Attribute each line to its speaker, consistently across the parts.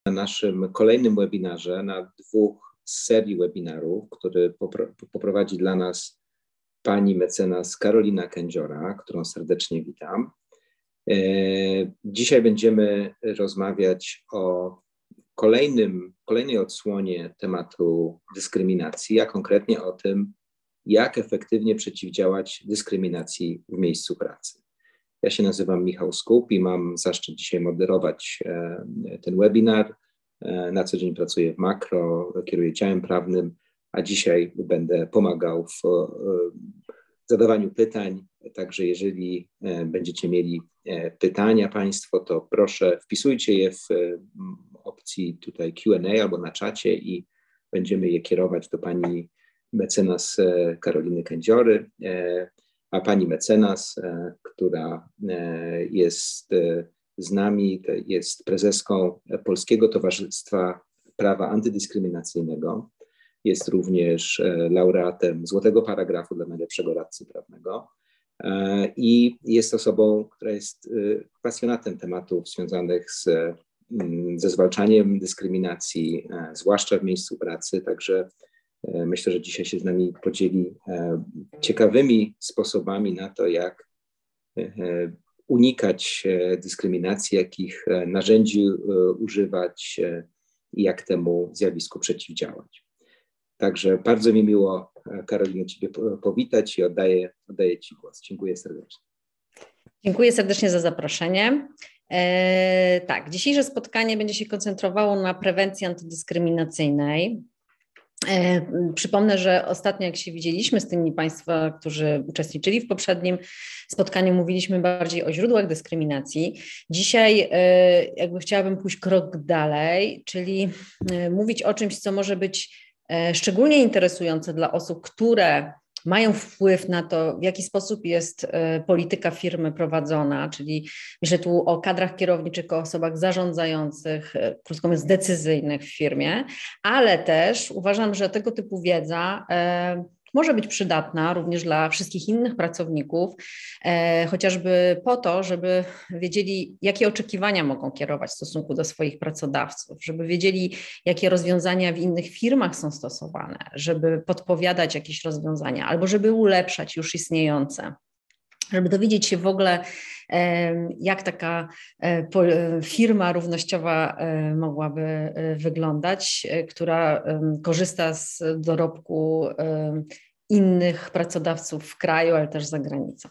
Speaker 1: na naszym kolejnym webinarze, na dwóch z serii webinarów, który poprowadzi dla nas pani mecenas Karolina Kędziora, którą serdecznie witam. Dzisiaj będziemy rozmawiać o kolejnej odsłonie tematu dyskryminacji, a konkretnie o tym, jak efektywnie przeciwdziałać dyskryminacji w miejscu pracy. Ja się nazywam Michał Skup i mam zaszczyt dzisiaj moderować ten webinar. Na co dzień pracuję w Makro, kieruję działem prawnym, a dzisiaj będę pomagał w zadawaniu pytań. Także jeżeli będziecie mieli pytania Państwo, to proszę wpisujcie je w opcji tutaj Q&A albo na czacie i będziemy je kierować do pani mecenas Karoliny Kędziory. A pani mecenas, która jest z nami, jest prezeską Polskiego Towarzystwa Prawa Antydyskryminacyjnego, jest również laureatem Złotego Paragrafu dla najlepszego radcy prawnego i jest osobą, która jest pasjonatem tematów związanych ze zwalczaniem dyskryminacji, zwłaszcza w miejscu pracy, także myślę, że dzisiaj się z nami podzieli ciekawymi sposobami na to, jak unikać dyskryminacji, jakich narzędzi używać i jak temu zjawisku przeciwdziałać. Także bardzo mi miło, Karolino, Ciebie powitać i oddaję Ci głos. Dziękuję serdecznie.
Speaker 2: Dziękuję serdecznie za zaproszenie. Tak, dzisiejsze spotkanie będzie się koncentrowało na prewencji antydyskryminacyjnej. Przypomnę, że ostatnio jak się widzieliśmy z tymi Państwa, którzy uczestniczyli w poprzednim spotkaniu, mówiliśmy bardziej o źródłach dyskryminacji. Dzisiaj jakby chciałabym pójść krok dalej, czyli mówić o czymś, co może być szczególnie interesujące dla osób, które mają wpływ na to, w jaki sposób jest polityka firmy prowadzona, czyli myślę tu o kadrach kierowniczych, o osobach zarządzających, krótko mówiąc decyzyjnych w firmie, ale też uważam, że tego typu wiedza może być przydatna również dla wszystkich innych pracowników, chociażby po to, żeby wiedzieli, jakie oczekiwania mogą kierować w stosunku do swoich pracodawców, żeby wiedzieli, jakie rozwiązania w innych firmach są stosowane, żeby podpowiadać jakieś rozwiązania albo żeby ulepszać już istniejące. Żeby dowiedzieć się w ogóle, jak taka firma równościowa mogłaby wyglądać, która korzysta z dorobku innych pracodawców w kraju, ale też za granicą.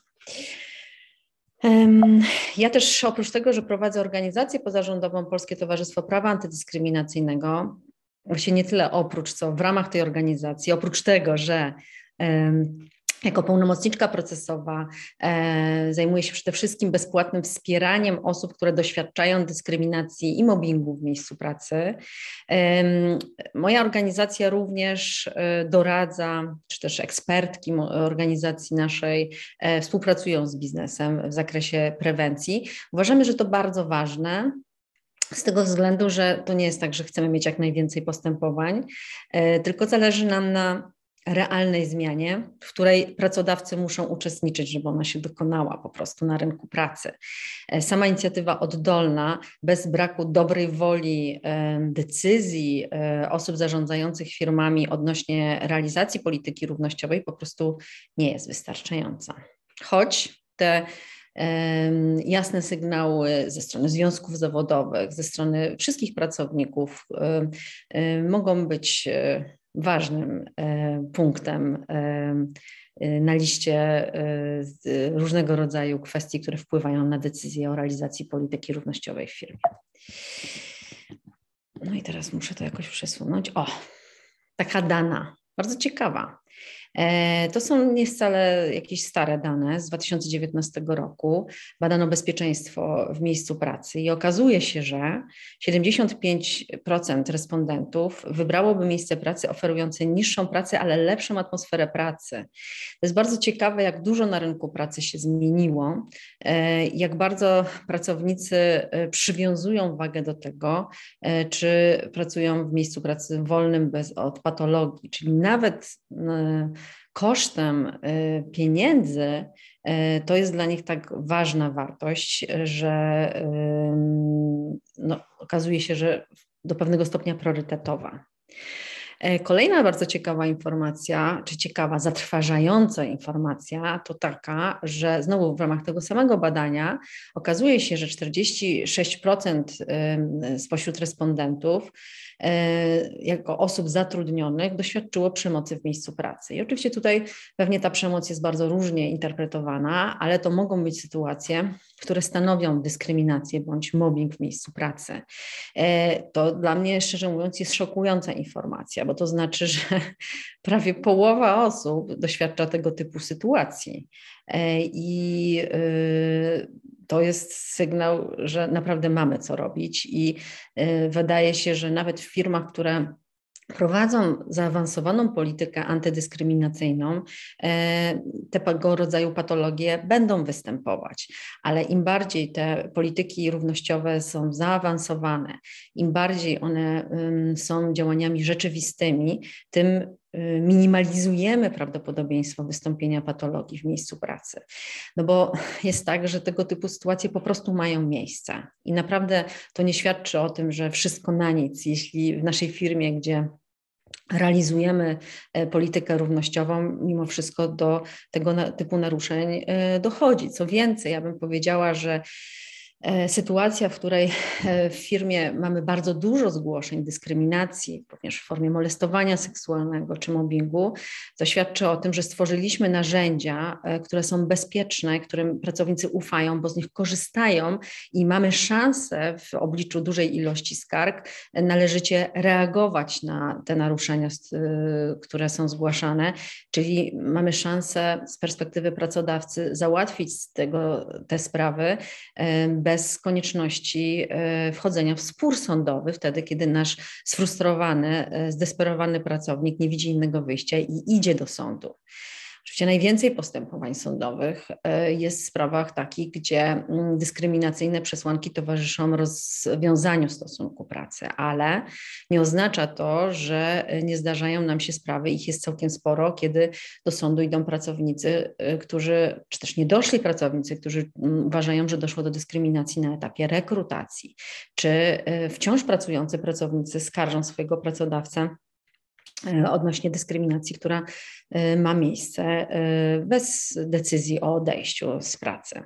Speaker 2: Ja też oprócz tego, że prowadzę organizację pozarządową Polskie Towarzystwo Prawa Antydyskryminacyjnego, właśnie nie tyle oprócz co w ramach tej organizacji, oprócz tego, że jako pełnomocniczka procesowa zajmuję się przede wszystkim bezpłatnym wspieraniem osób, które doświadczają dyskryminacji i mobbingu w miejscu pracy. Moja organizacja również doradza, czy też ekspertki organizacji naszej współpracują z biznesem w zakresie prewencji. Uważamy, że to bardzo ważne. Z tego względu, że to nie jest tak, że chcemy mieć jak najwięcej postępowań, tylko zależy nam na realnej zmianie, w której pracodawcy muszą uczestniczyć, żeby ona się dokonała po prostu na rynku pracy. Sama inicjatywa oddolna, bez braku dobrej woli, decyzji osób zarządzających firmami odnośnie realizacji polityki równościowej po prostu nie jest wystarczająca. Choć te jasne sygnały ze strony związków zawodowych, ze strony wszystkich pracowników mogą być ważnym punktem na liście różnego rodzaju kwestii, które wpływają na decyzje o realizacji polityki równościowej w firmie. No i teraz muszę to jakoś przesunąć. O, taka dana, bardzo ciekawa. To są nie wcale jakieś stare dane z 2019 roku. Badano bezpieczeństwo w miejscu pracy i okazuje się, że 75% respondentów wybrałoby miejsce pracy oferujące niższą pracę, ale lepszą atmosferę pracy. To jest bardzo ciekawe, jak dużo na rynku pracy się zmieniło, jak bardzo pracownicy przywiązują wagę do tego, czy pracują w miejscu pracy wolnym od patologii, czyli nawet kosztem pieniędzy to jest dla nich tak ważna wartość, że okazuje się, że do pewnego stopnia priorytetowa. Kolejna bardzo ciekawa informacja, czy ciekawa, zatrważająca informacja to taka, że znowu w ramach tego samego badania okazuje się, że 46% spośród respondentów jako osób zatrudnionych doświadczyło przemocy w miejscu pracy. I oczywiście tutaj pewnie ta przemoc jest bardzo różnie interpretowana, ale to mogą być sytuacje, które stanowią dyskryminację bądź mobbing w miejscu pracy. To dla mnie, szczerze mówiąc, jest szokująca informacja, bo to znaczy, że prawie połowa osób doświadcza tego typu sytuacji. I to jest sygnał, że naprawdę mamy co robić i wydaje się, że nawet w firmach, które prowadzą zaawansowaną politykę antydyskryminacyjną, tego rodzaju patologie będą występować, ale im bardziej te polityki równościowe są zaawansowane, im bardziej one są działaniami rzeczywistymi, tym minimalizujemy prawdopodobieństwo wystąpienia patologii w miejscu pracy. No bo jest tak, że tego typu sytuacje po prostu mają miejsce i naprawdę to nie świadczy o tym, że wszystko na nic, jeśli w naszej firmie, gdzie realizujemy politykę równościową, mimo wszystko do tego typu naruszeń dochodzi. Co więcej, ja bym powiedziała, że sytuacja, w której w firmie mamy bardzo dużo zgłoszeń dyskryminacji, również w formie molestowania seksualnego czy mobbingu, to świadczy o tym, że stworzyliśmy narzędzia, które są bezpieczne, którym pracownicy ufają, bo z nich korzystają i mamy szansę w obliczu dużej ilości skarg należycie reagować na te naruszenia, które są zgłaszane, czyli mamy szansę z perspektywy pracodawcy załatwić te sprawy bez konieczności wchodzenia w spór sądowy, wtedy kiedy nasz sfrustrowany, zdesperowany pracownik nie widzi innego wyjścia i idzie do sądu. Oczywiście najwięcej postępowań sądowych jest w sprawach takich, gdzie dyskryminacyjne przesłanki towarzyszą rozwiązaniu stosunku pracy, ale nie oznacza to, że nie zdarzają nam się sprawy, ich jest całkiem sporo, kiedy do sądu idą pracownicy, czy też niedoszli pracownicy, którzy uważają, że doszło do dyskryminacji na etapie rekrutacji, czy wciąż pracujący pracownicy skarżą swojego pracodawcę odnośnie dyskryminacji, która ma miejsce bez decyzji o odejściu z pracy.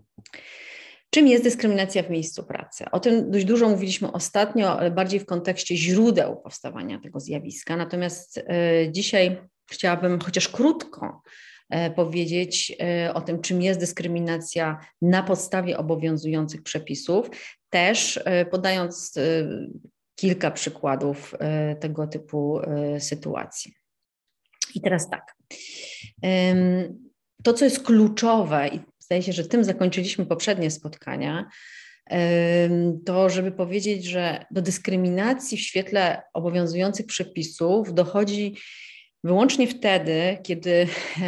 Speaker 2: Czym jest dyskryminacja w miejscu pracy? O tym dość dużo mówiliśmy ostatnio, ale bardziej w kontekście źródeł powstawania tego zjawiska. Natomiast dzisiaj chciałabym chociaż krótko powiedzieć o tym, czym jest dyskryminacja na podstawie obowiązujących przepisów, też podając kilka przykładów tego typu sytuacji. I teraz tak. To, co jest kluczowe, i zdaje się, że tym zakończyliśmy poprzednie spotkania, to żeby powiedzieć, że do dyskryminacji w świetle obowiązujących przepisów dochodzi wyłącznie wtedy, kiedy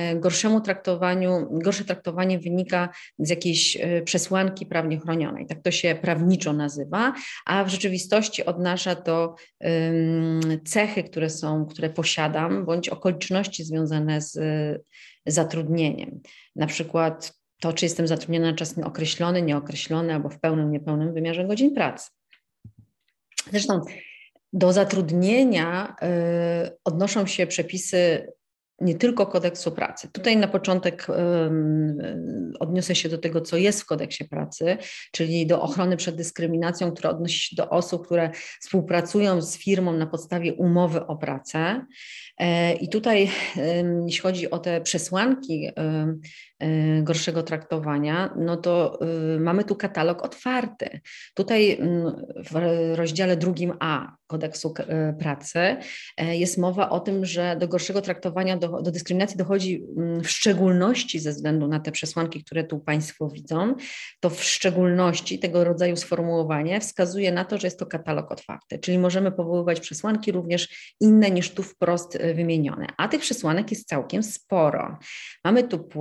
Speaker 2: gorsze traktowanie wynika z jakiejś przesłanki prawnie chronionej. Tak to się prawniczo nazywa, a w rzeczywistości odnasza to cechy, które posiadam, bądź okoliczności związane z zatrudnieniem. Na przykład to, czy jestem zatrudniona na czas określony, nieokreślony albo w pełnym, niepełnym wymiarze godzin pracy. Zresztą do zatrudnienia odnoszą się przepisy nie tylko kodeksu pracy. Tutaj na początek odniosę się do tego, co jest w kodeksie pracy, czyli do ochrony przed dyskryminacją, która odnosi się do osób, które współpracują z firmą na podstawie umowy o pracę. I tutaj, jeśli chodzi o te przesłanki gorszego traktowania, no to mamy tu katalog otwarty. Tutaj w rozdziale 2a kodeksu pracy jest mowa o tym, że do gorszego traktowania, do dyskryminacji dochodzi w szczególności ze względu na te przesłanki, które tu Państwo widzą. To w szczególności tego rodzaju sformułowanie wskazuje na to, że jest to katalog otwarty, czyli możemy powoływać przesłanki również inne niż tu wprost wymienione. A tych przesłanek jest całkiem sporo. Mamy tu płeć,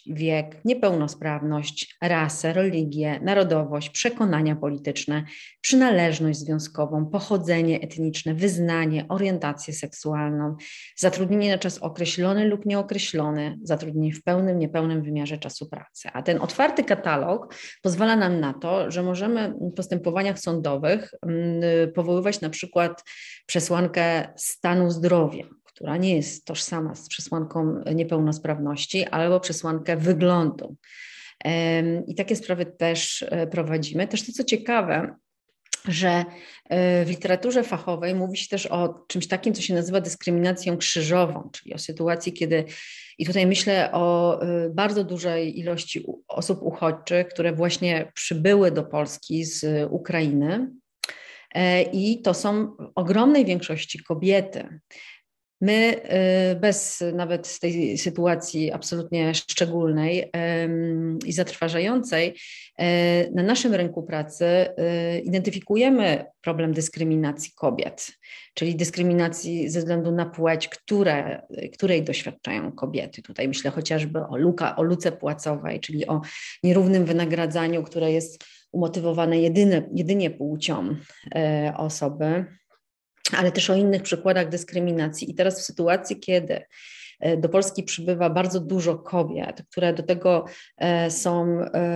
Speaker 2: płeć, wiek, niepełnosprawność, rasę, religię, narodowość, przekonania polityczne, przynależność związkową, pochodzenie etniczne, wyznanie, orientację seksualną, zatrudnienie na czas określony lub nieokreślony, zatrudnienie w pełnym, niepełnym wymiarze czasu pracy. A ten otwarty katalog pozwala nam na to, że możemy w postępowaniach sądowych powoływać na przykład przesłankę stanu zdrowia, która nie jest tożsama z przesłanką niepełnosprawności, albo przesłankę wyglądu. I takie sprawy też prowadzimy. Też to, co ciekawe, że w literaturze fachowej mówi się też o czymś takim, co się nazywa dyskryminacją krzyżową, czyli o sytuacji, kiedy, i tutaj myślę o bardzo dużej ilości osób uchodźczych, które właśnie przybyły do Polski z Ukrainy, i to są w ogromnej większości kobiety. My bez nawet tej sytuacji absolutnie szczególnej i zatrważającej na naszym rynku pracy identyfikujemy problem dyskryminacji kobiet, czyli dyskryminacji ze względu na płeć, której doświadczają kobiety. Tutaj myślę chociażby o luce płacowej, czyli o nierównym wynagradzaniu, które jest umotywowane jedynie płcią osoby, ale też o innych przykładach dyskryminacji. I teraz w sytuacji, kiedy do Polski przybywa bardzo dużo kobiet, które do tego są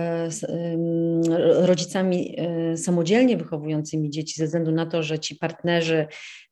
Speaker 2: rodzicami samodzielnie wychowującymi dzieci ze względu na to, że ci partnerzy,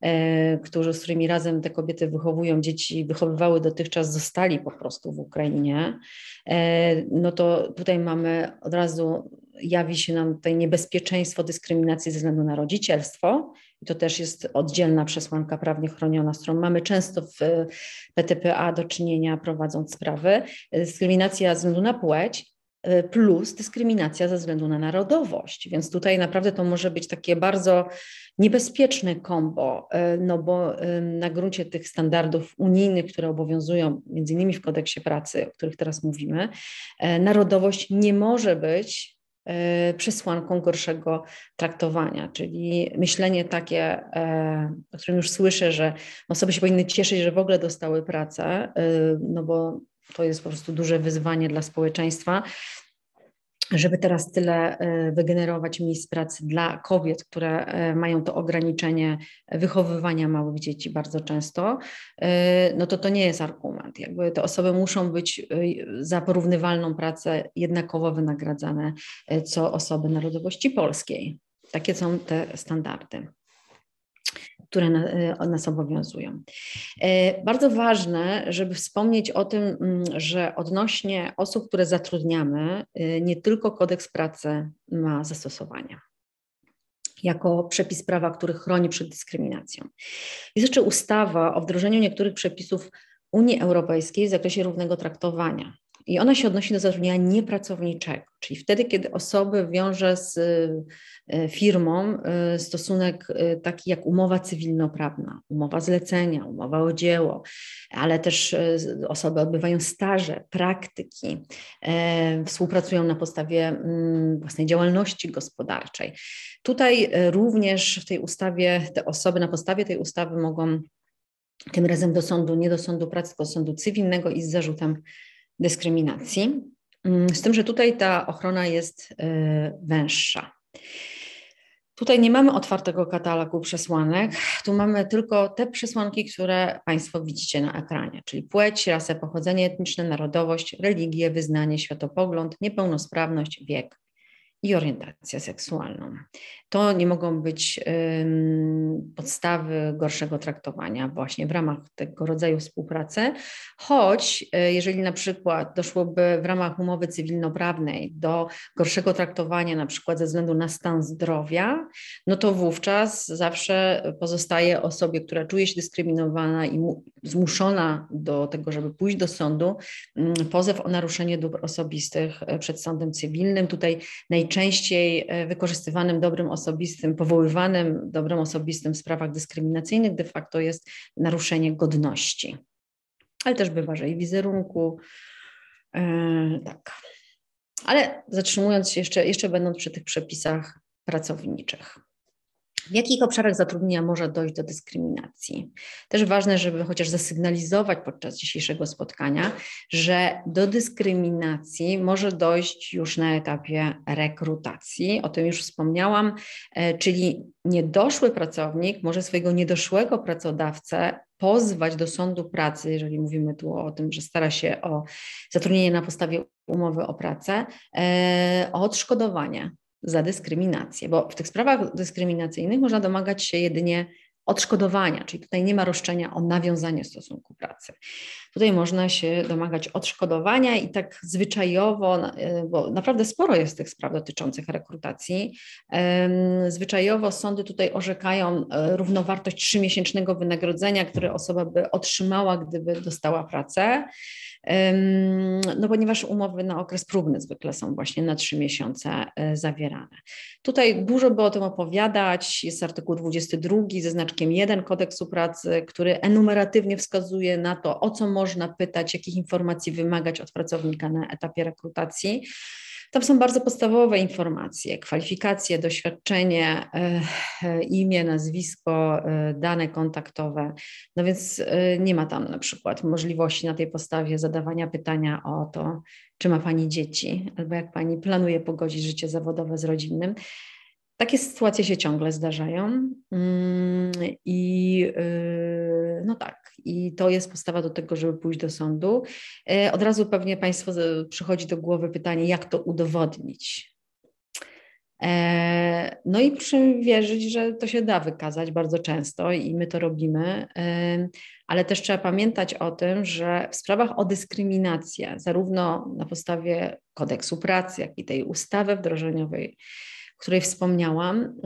Speaker 2: z którymi razem te kobiety wychowują dzieci, wychowywały dotychczas, zostali po prostu w Ukrainie, no to tutaj mamy od razu, jawi się nam tutaj niebezpieczeństwo dyskryminacji ze względu na rodzicielstwo. I to też jest oddzielna przesłanka prawnie chroniona, z którą mamy często w PTPA do czynienia, prowadząc sprawy. Dyskryminacja ze względu na płeć plus dyskryminacja ze względu na narodowość. Więc tutaj naprawdę to może być takie bardzo niebezpieczne kombo, no bo na gruncie tych standardów unijnych, które obowiązują między innymi w kodeksie pracy, o których teraz mówimy, narodowość nie może być przesłanką gorszego traktowania, czyli myślenie takie, o którym już słyszę, że osoby się powinny cieszyć, że w ogóle dostały pracę, no bo to jest po prostu duże wyzwanie dla społeczeństwa, żeby teraz tyle wygenerować miejsc pracy dla kobiet, które mają to ograniczenie wychowywania małych dzieci bardzo często, no to nie jest argument. Jakby te osoby muszą być za porównywalną pracę jednakowo wynagradzane co osoby narodowości polskiej. Takie są te standardy, które nas obowiązują. Bardzo ważne, żeby wspomnieć o tym, że odnośnie osób, które zatrudniamy, nie tylko kodeks pracy ma zastosowanie jako przepis prawa, który chroni przed dyskryminacją. Jest jeszcze ustawa o wdrożeniu niektórych przepisów Unii Europejskiej w zakresie równego traktowania. I ona się odnosi do zatrudnienia niepracowniczego, czyli wtedy, kiedy osoby wiąże z firmą stosunek taki jak umowa cywilnoprawna, umowa zlecenia, umowa o dzieło, ale też osoby odbywają staże, praktyki, współpracują na podstawie własnej działalności gospodarczej. Tutaj również w tej ustawie te osoby na podstawie tej ustawy mogą tym razem do sądu, nie do sądu pracy, tylko do sądu cywilnego i z zarzutem dyskryminacji, z tym, że tutaj ta ochrona jest węższa. Tutaj nie mamy otwartego katalogu przesłanek, tu mamy tylko te przesłanki, które Państwo widzicie na ekranie, czyli płeć, rasę, pochodzenie etniczne, narodowość, religię, wyznanie, światopogląd, niepełnosprawność, wiek i orientację seksualną. To nie mogą być podstawy gorszego traktowania właśnie w ramach tego rodzaju współpracy, choć jeżeli na przykład doszłoby w ramach umowy cywilnoprawnej do gorszego traktowania na przykład ze względu na stan zdrowia, no to wówczas zawsze pozostaje osobie, która czuje się dyskryminowana i zmuszona do tego, żeby pójść do sądu, pozew o naruszenie dóbr osobistych przed sądem cywilnym. Tutaj najczęściej wykorzystywanym dobrem osobistym, powoływanym dobrem osobistym w sprawach dyskryminacyjnych de facto jest naruszenie godności. Ale też bywa, że i wizerunku. Tak. Ale zatrzymując się jeszcze będąc przy tych przepisach pracowniczych. W jakich obszarach zatrudnienia może dojść do dyskryminacji? Też ważne, żeby chociaż zasygnalizować podczas dzisiejszego spotkania, że do dyskryminacji może dojść już na etapie rekrutacji. O tym już wspomniałam, czyli niedoszły pracownik może swojego niedoszłego pracodawcę pozwać do sądu pracy, jeżeli mówimy tu o tym, że stara się o zatrudnienie na podstawie umowy o pracę, o odszkodowanie za dyskryminację, bo w tych sprawach dyskryminacyjnych można domagać się jedynie odszkodowania, czyli tutaj nie ma roszczenia o nawiązanie stosunku pracy. Tutaj można się domagać odszkodowania i tak zwyczajowo, bo naprawdę sporo jest tych spraw dotyczących rekrutacji, zwyczajowo sądy tutaj orzekają równowartość 3-miesięcznego wynagrodzenia, które osoba by otrzymała, gdyby dostała pracę. No ponieważ umowy na okres próbny zwykle są właśnie na 3 miesiące zawierane. Tutaj dużo by o tym opowiadać, jest artykuł 22 ze znaczkiem 1 Kodeksu pracy, który enumeratywnie wskazuje na to, o co można pytać, jakich informacji wymagać od pracownika na etapie rekrutacji. Tam są bardzo podstawowe informacje, kwalifikacje, doświadczenie, imię, nazwisko, dane kontaktowe. No więc nie ma tam na przykład możliwości na tej podstawie zadawania pytania o to, czy ma Pani dzieci, albo jak Pani planuje pogodzić życie zawodowe z rodzinnym. Takie sytuacje się ciągle zdarzają no tak, i to jest podstawa do tego, żeby pójść do sądu. Od razu pewnie Państwu przychodzi do głowy pytanie, jak to udowodnić. No i proszę mi wierzyć, że to się da wykazać bardzo często i my to robimy, ale też trzeba pamiętać o tym, że w sprawach o dyskryminację, zarówno na podstawie Kodeksu pracy, jak i tej ustawy wdrożeniowej, o której wspomniałam,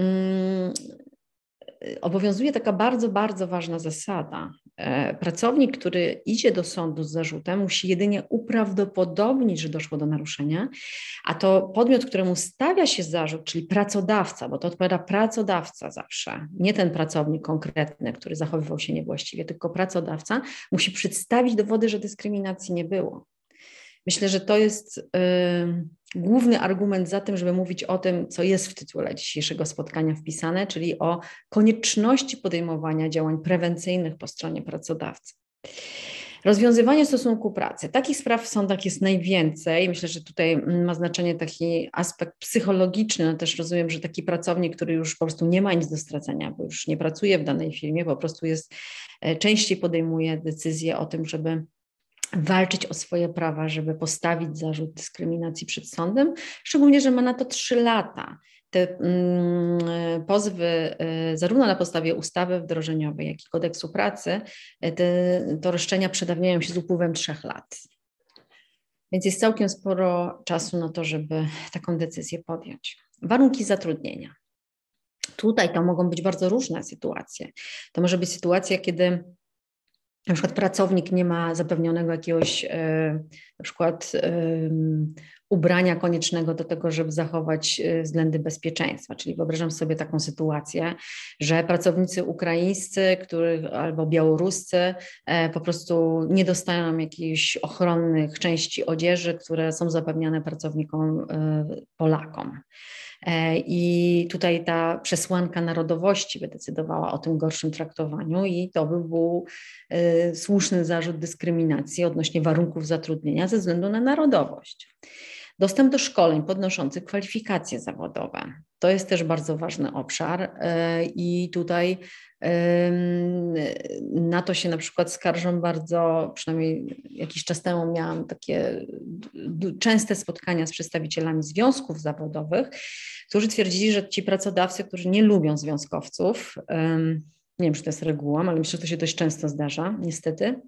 Speaker 2: obowiązuje taka bardzo, bardzo ważna zasada. Pracownik, który idzie do sądu z zarzutem, musi jedynie uprawdopodobnić, że doszło do naruszenia, a to podmiot, któremu stawia się zarzut, czyli pracodawca, bo to odpowiada pracodawca zawsze, nie ten pracownik konkretny, który zachowywał się niewłaściwie, tylko pracodawca musi przedstawić dowody, że dyskryminacji nie było. Myślę, że to jest główny argument za tym, żeby mówić o tym, co jest w tytule dzisiejszego spotkania wpisane, czyli o konieczności podejmowania działań prewencyjnych po stronie pracodawcy. Rozwiązywanie stosunku pracy. Takich spraw w sądach jest najwięcej. Myślę, że tutaj ma znaczenie taki aspekt psychologiczny. No też rozumiem, że taki pracownik, który już po prostu nie ma nic do stracenia, bo już nie pracuje w danej firmie, po prostu częściej podejmuje decyzję o tym, żeby walczyć o swoje prawa, żeby postawić zarzut dyskryminacji przed sądem, szczególnie, że ma na to 3 lata. Te pozwy zarówno na podstawie ustawy wdrożeniowej, jak i Kodeksu pracy, to roszczenia przedawniają się z upływem 3 lat. Więc jest całkiem sporo czasu na to, żeby taką decyzję podjąć. Warunki zatrudnienia. Tutaj to mogą być bardzo różne sytuacje. To może być sytuacja, kiedy na przykład pracownik nie ma zapewnionego jakiegoś na przykład ubrania koniecznego do tego, żeby zachować względy bezpieczeństwa. Czyli wyobrażam sobie taką sytuację, że pracownicy ukraińscy albo białoruscy po prostu nie dostają jakichś ochronnych części odzieży, które są zapewniane pracownikom Polakom. I tutaj ta przesłanka narodowości by decydowała o tym gorszym traktowaniu i to by był słuszny zarzut dyskryminacji odnośnie warunków zatrudnienia ze względu na narodowość. Dostęp do szkoleń podnoszących kwalifikacje zawodowe. To jest też bardzo ważny obszar i tutaj na to się na przykład skarżą bardzo, przynajmniej jakiś czas temu miałam takie częste spotkania z przedstawicielami związków zawodowych, którzy twierdzili, że ci pracodawcy, którzy nie lubią związkowców, nie wiem, czy to jest regułą, ale myślę, że to się dość często zdarza, niestety,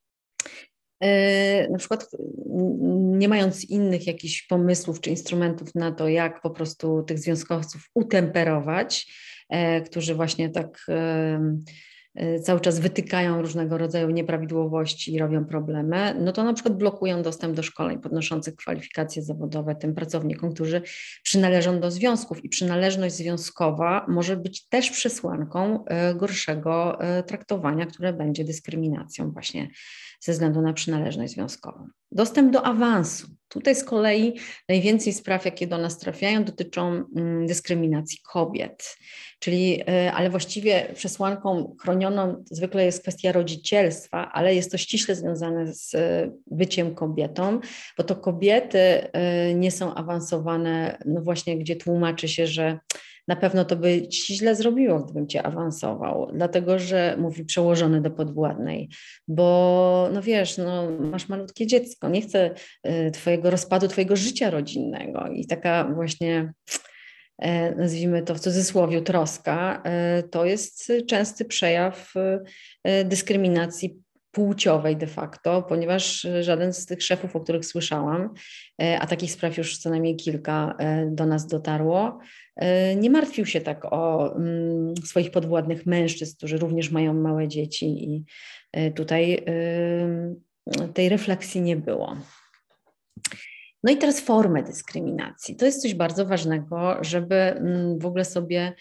Speaker 2: na przykład nie mając innych jakichś pomysłów czy instrumentów na to, jak po prostu tych związkowców utemperować, którzy właśnie tak cały czas wytykają różnego rodzaju nieprawidłowości i robią problemy, no to na przykład blokują dostęp do szkoleń podnoszących kwalifikacje zawodowe tym pracownikom, którzy przynależą do związków i przynależność związkowa może być też przesłanką gorszego traktowania, które będzie dyskryminacją właśnie ze względu na przynależność związkową. dostęp do awansu. Tutaj z kolei najwięcej spraw, jakie do nas trafiają, dotyczą dyskryminacji kobiet. Czyli, ale właściwie przesłanką chronioną zwykle jest kwestia rodzicielstwa, ale jest to ściśle związane z byciem kobietą, bo to kobiety nie są awansowane, no właśnie, gdzie tłumaczy się, że na pewno to by ci źle zrobiło, gdybym cię awansował, dlatego że mówi przełożony do podwładnej, bo no wiesz, no masz malutkie dziecko, nie chcę rozpadu twojego życia rodzinnego i taka właśnie, nazwijmy to w cudzysłowie, troska, to jest częsty przejaw dyskryminacji płciowej de facto, ponieważ żaden z tych szefów, o których słyszałam, a takich spraw już co najmniej kilka do nas dotarło, nie martwił się tak o swoich podwładnych mężczyzn, którzy również mają małe dzieci i tutaj tej refleksji nie było. No i teraz formy dyskryminacji. To jest coś bardzo ważnego, żeby w ogóle sobie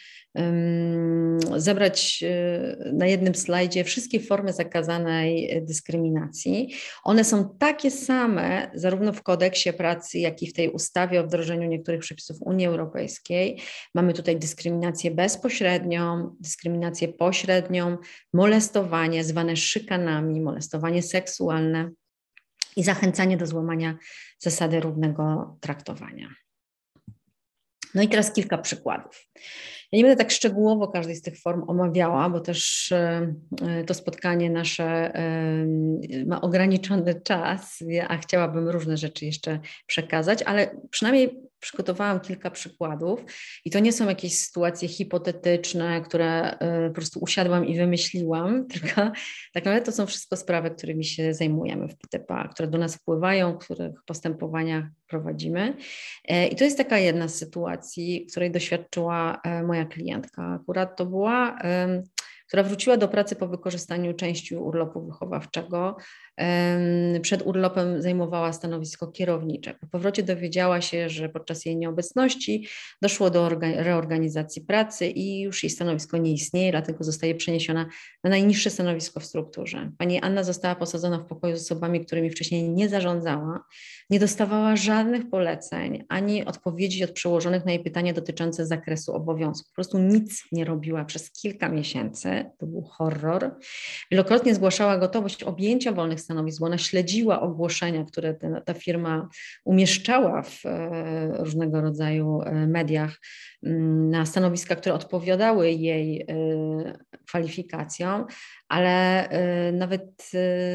Speaker 2: zebrać na jednym slajdzie wszystkie formy zakazanej dyskryminacji. One są takie same zarówno w kodeksie pracy, jak i w tej ustawie o wdrożeniu niektórych przepisów Unii Europejskiej. Mamy tutaj dyskryminację bezpośrednią, dyskryminację pośrednią, molestowanie zwane szykanami, molestowanie seksualne i zachęcanie do złamania zasady równego traktowania. No i teraz kilka przykładów. Ja nie będę tak szczegółowo każdej z tych form omawiała, bo też to spotkanie nasze ma ograniczony czas, a chciałabym różne rzeczy jeszcze przekazać, ale przynajmniej przygotowałam kilka przykładów i to nie są jakieś sytuacje hipotetyczne, które po prostu usiadłam i wymyśliłam, tylko tak naprawdę to są wszystko sprawy, którymi się zajmujemy w PTPA, które do nas wpływają, których postępowania prowadzimy. I to jest taka jedna z sytuacji, której doświadczyła moja klientka. Akurat to była, która wróciła do pracy po wykorzystaniu części urlopu wychowawczego. Przed urlopem zajmowała stanowisko kierownicze. Po powrocie dowiedziała się, że podczas jej nieobecności doszło do reorganizacji pracy i już jej stanowisko nie istnieje, dlatego zostaje przeniesiona na najniższe stanowisko w strukturze. Pani Anna została posadzona w pokoju z osobami, którymi wcześniej nie zarządzała, nie dostawała żadnych poleceń, ani odpowiedzi od przełożonych na jej pytania dotyczące zakresu obowiązków. Po prostu nic nie robiła przez kilka miesięcy. To był horror. Wielokrotnie zgłaszała gotowość objęcia wolnych stanowisk, bo ona śledziła ogłoszenia, które ta firma umieszczała w różnego rodzaju mediach na stanowiska, które odpowiadały jej kwalifikacjom, ale nawet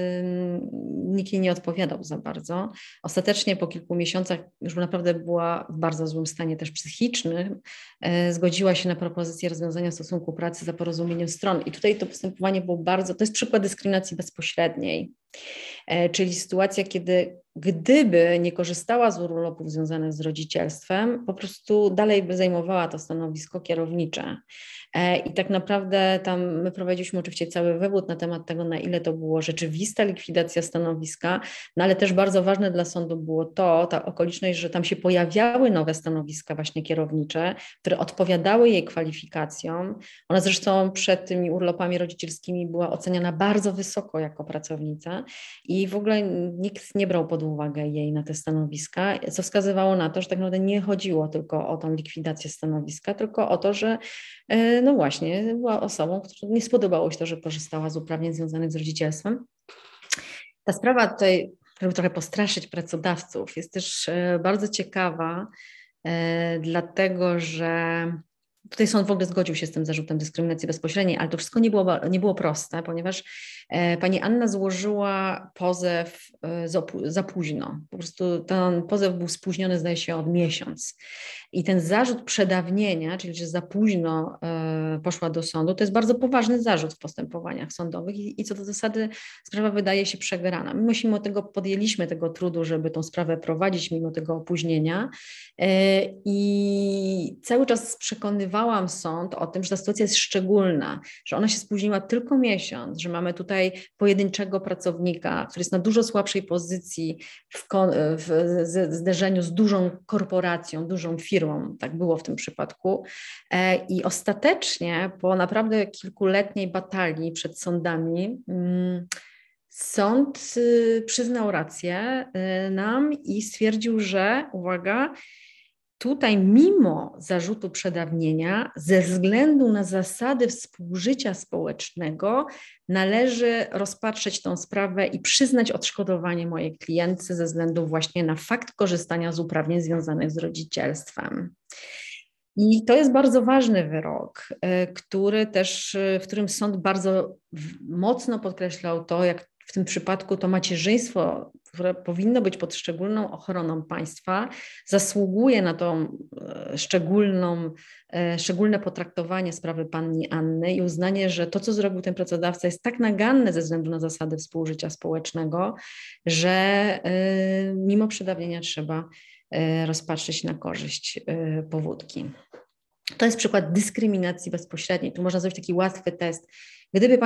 Speaker 2: nikt jej nie odpowiadał za bardzo. Ostatecznie po kilku miesiącach już naprawdę była w bardzo złym stanie też psychicznym, zgodziła się na propozycję rozwiązania stosunku pracy za porozumieniem stron. I tutaj to postępowanie było to jest przykład dyskryminacji bezpośredniej, czyli sytuacja, kiedy gdyby nie korzystała z urlopów związanych z rodzicielstwem, po prostu dalej by zajmowała to stanowisko kierownicze. I tak naprawdę tam my prowadziliśmy oczywiście cały wywód na temat tego, na ile to było rzeczywista likwidacja stanowiska, no ale też bardzo ważne dla sądu było ta okoliczność, że tam się pojawiały nowe stanowiska właśnie kierownicze, które odpowiadały jej kwalifikacjom. Ona zresztą przed tymi urlopami rodzicielskimi była oceniana bardzo wysoko jako pracownica i w ogóle nikt nie brał pod uwagę jej na te stanowiska, co wskazywało na to, że tak naprawdę nie chodziło tylko o tą likwidację stanowiska, tylko o to, że no właśnie była osobą, która nie spodobało się to, że korzystała z uprawnień związanych z rodzicielstwem. Ta sprawa tutaj, żeby trochę postraszyć pracodawców, jest też bardzo ciekawa, dlatego że tutaj sąd w ogóle zgodził się z tym zarzutem dyskryminacji bezpośredniej, ale to wszystko nie było proste, ponieważ pani Anna złożyła pozew za późno. Po prostu ten pozew był spóźniony, zdaje się, od miesiąc. I ten zarzut przedawnienia, czyli że za późno poszła do sądu, to jest bardzo poważny zarzut w postępowaniach sądowych i co do zasady sprawa wydaje się przegrana. Mimo tego podjęliśmy tego trudu, żeby tą sprawę prowadzić, mimo tego opóźnienia i cały czas przekonywałam sąd o tym, że ta sytuacja jest szczególna, że ona się spóźniła tylko miesiąc, że mamy tutaj pojedynczego pracownika, który jest na dużo słabszej pozycji w zderzeniu z dużą korporacją, dużą firmą, tak było w tym przypadku. I ostatecznie po naprawdę kilkuletniej batalii przed sądami Sąd przyznał rację nam i stwierdził, że, uwaga, tutaj mimo zarzutu przedawnienia, ze względu na zasady współżycia społecznego, należy rozpatrzeć tę sprawę i przyznać odszkodowanie mojej klientce ze względu właśnie na fakt korzystania z uprawnień związanych z rodzicielstwem. I to jest bardzo ważny wyrok, w którym sąd bardzo mocno podkreślał to, jak w tym przypadku to macierzyństwo, które powinno być pod szczególną ochroną państwa, zasługuje na to szczególne potraktowanie sprawy pani Anny i uznanie, że to, co zrobił ten pracodawca, jest tak naganne ze względu na zasady współżycia społecznego, że mimo przedawnienia trzeba rozpatrzyć na korzyść powódki. To jest przykład dyskryminacji bezpośredniej. Tu można zrobić taki łatwy test. Gdyby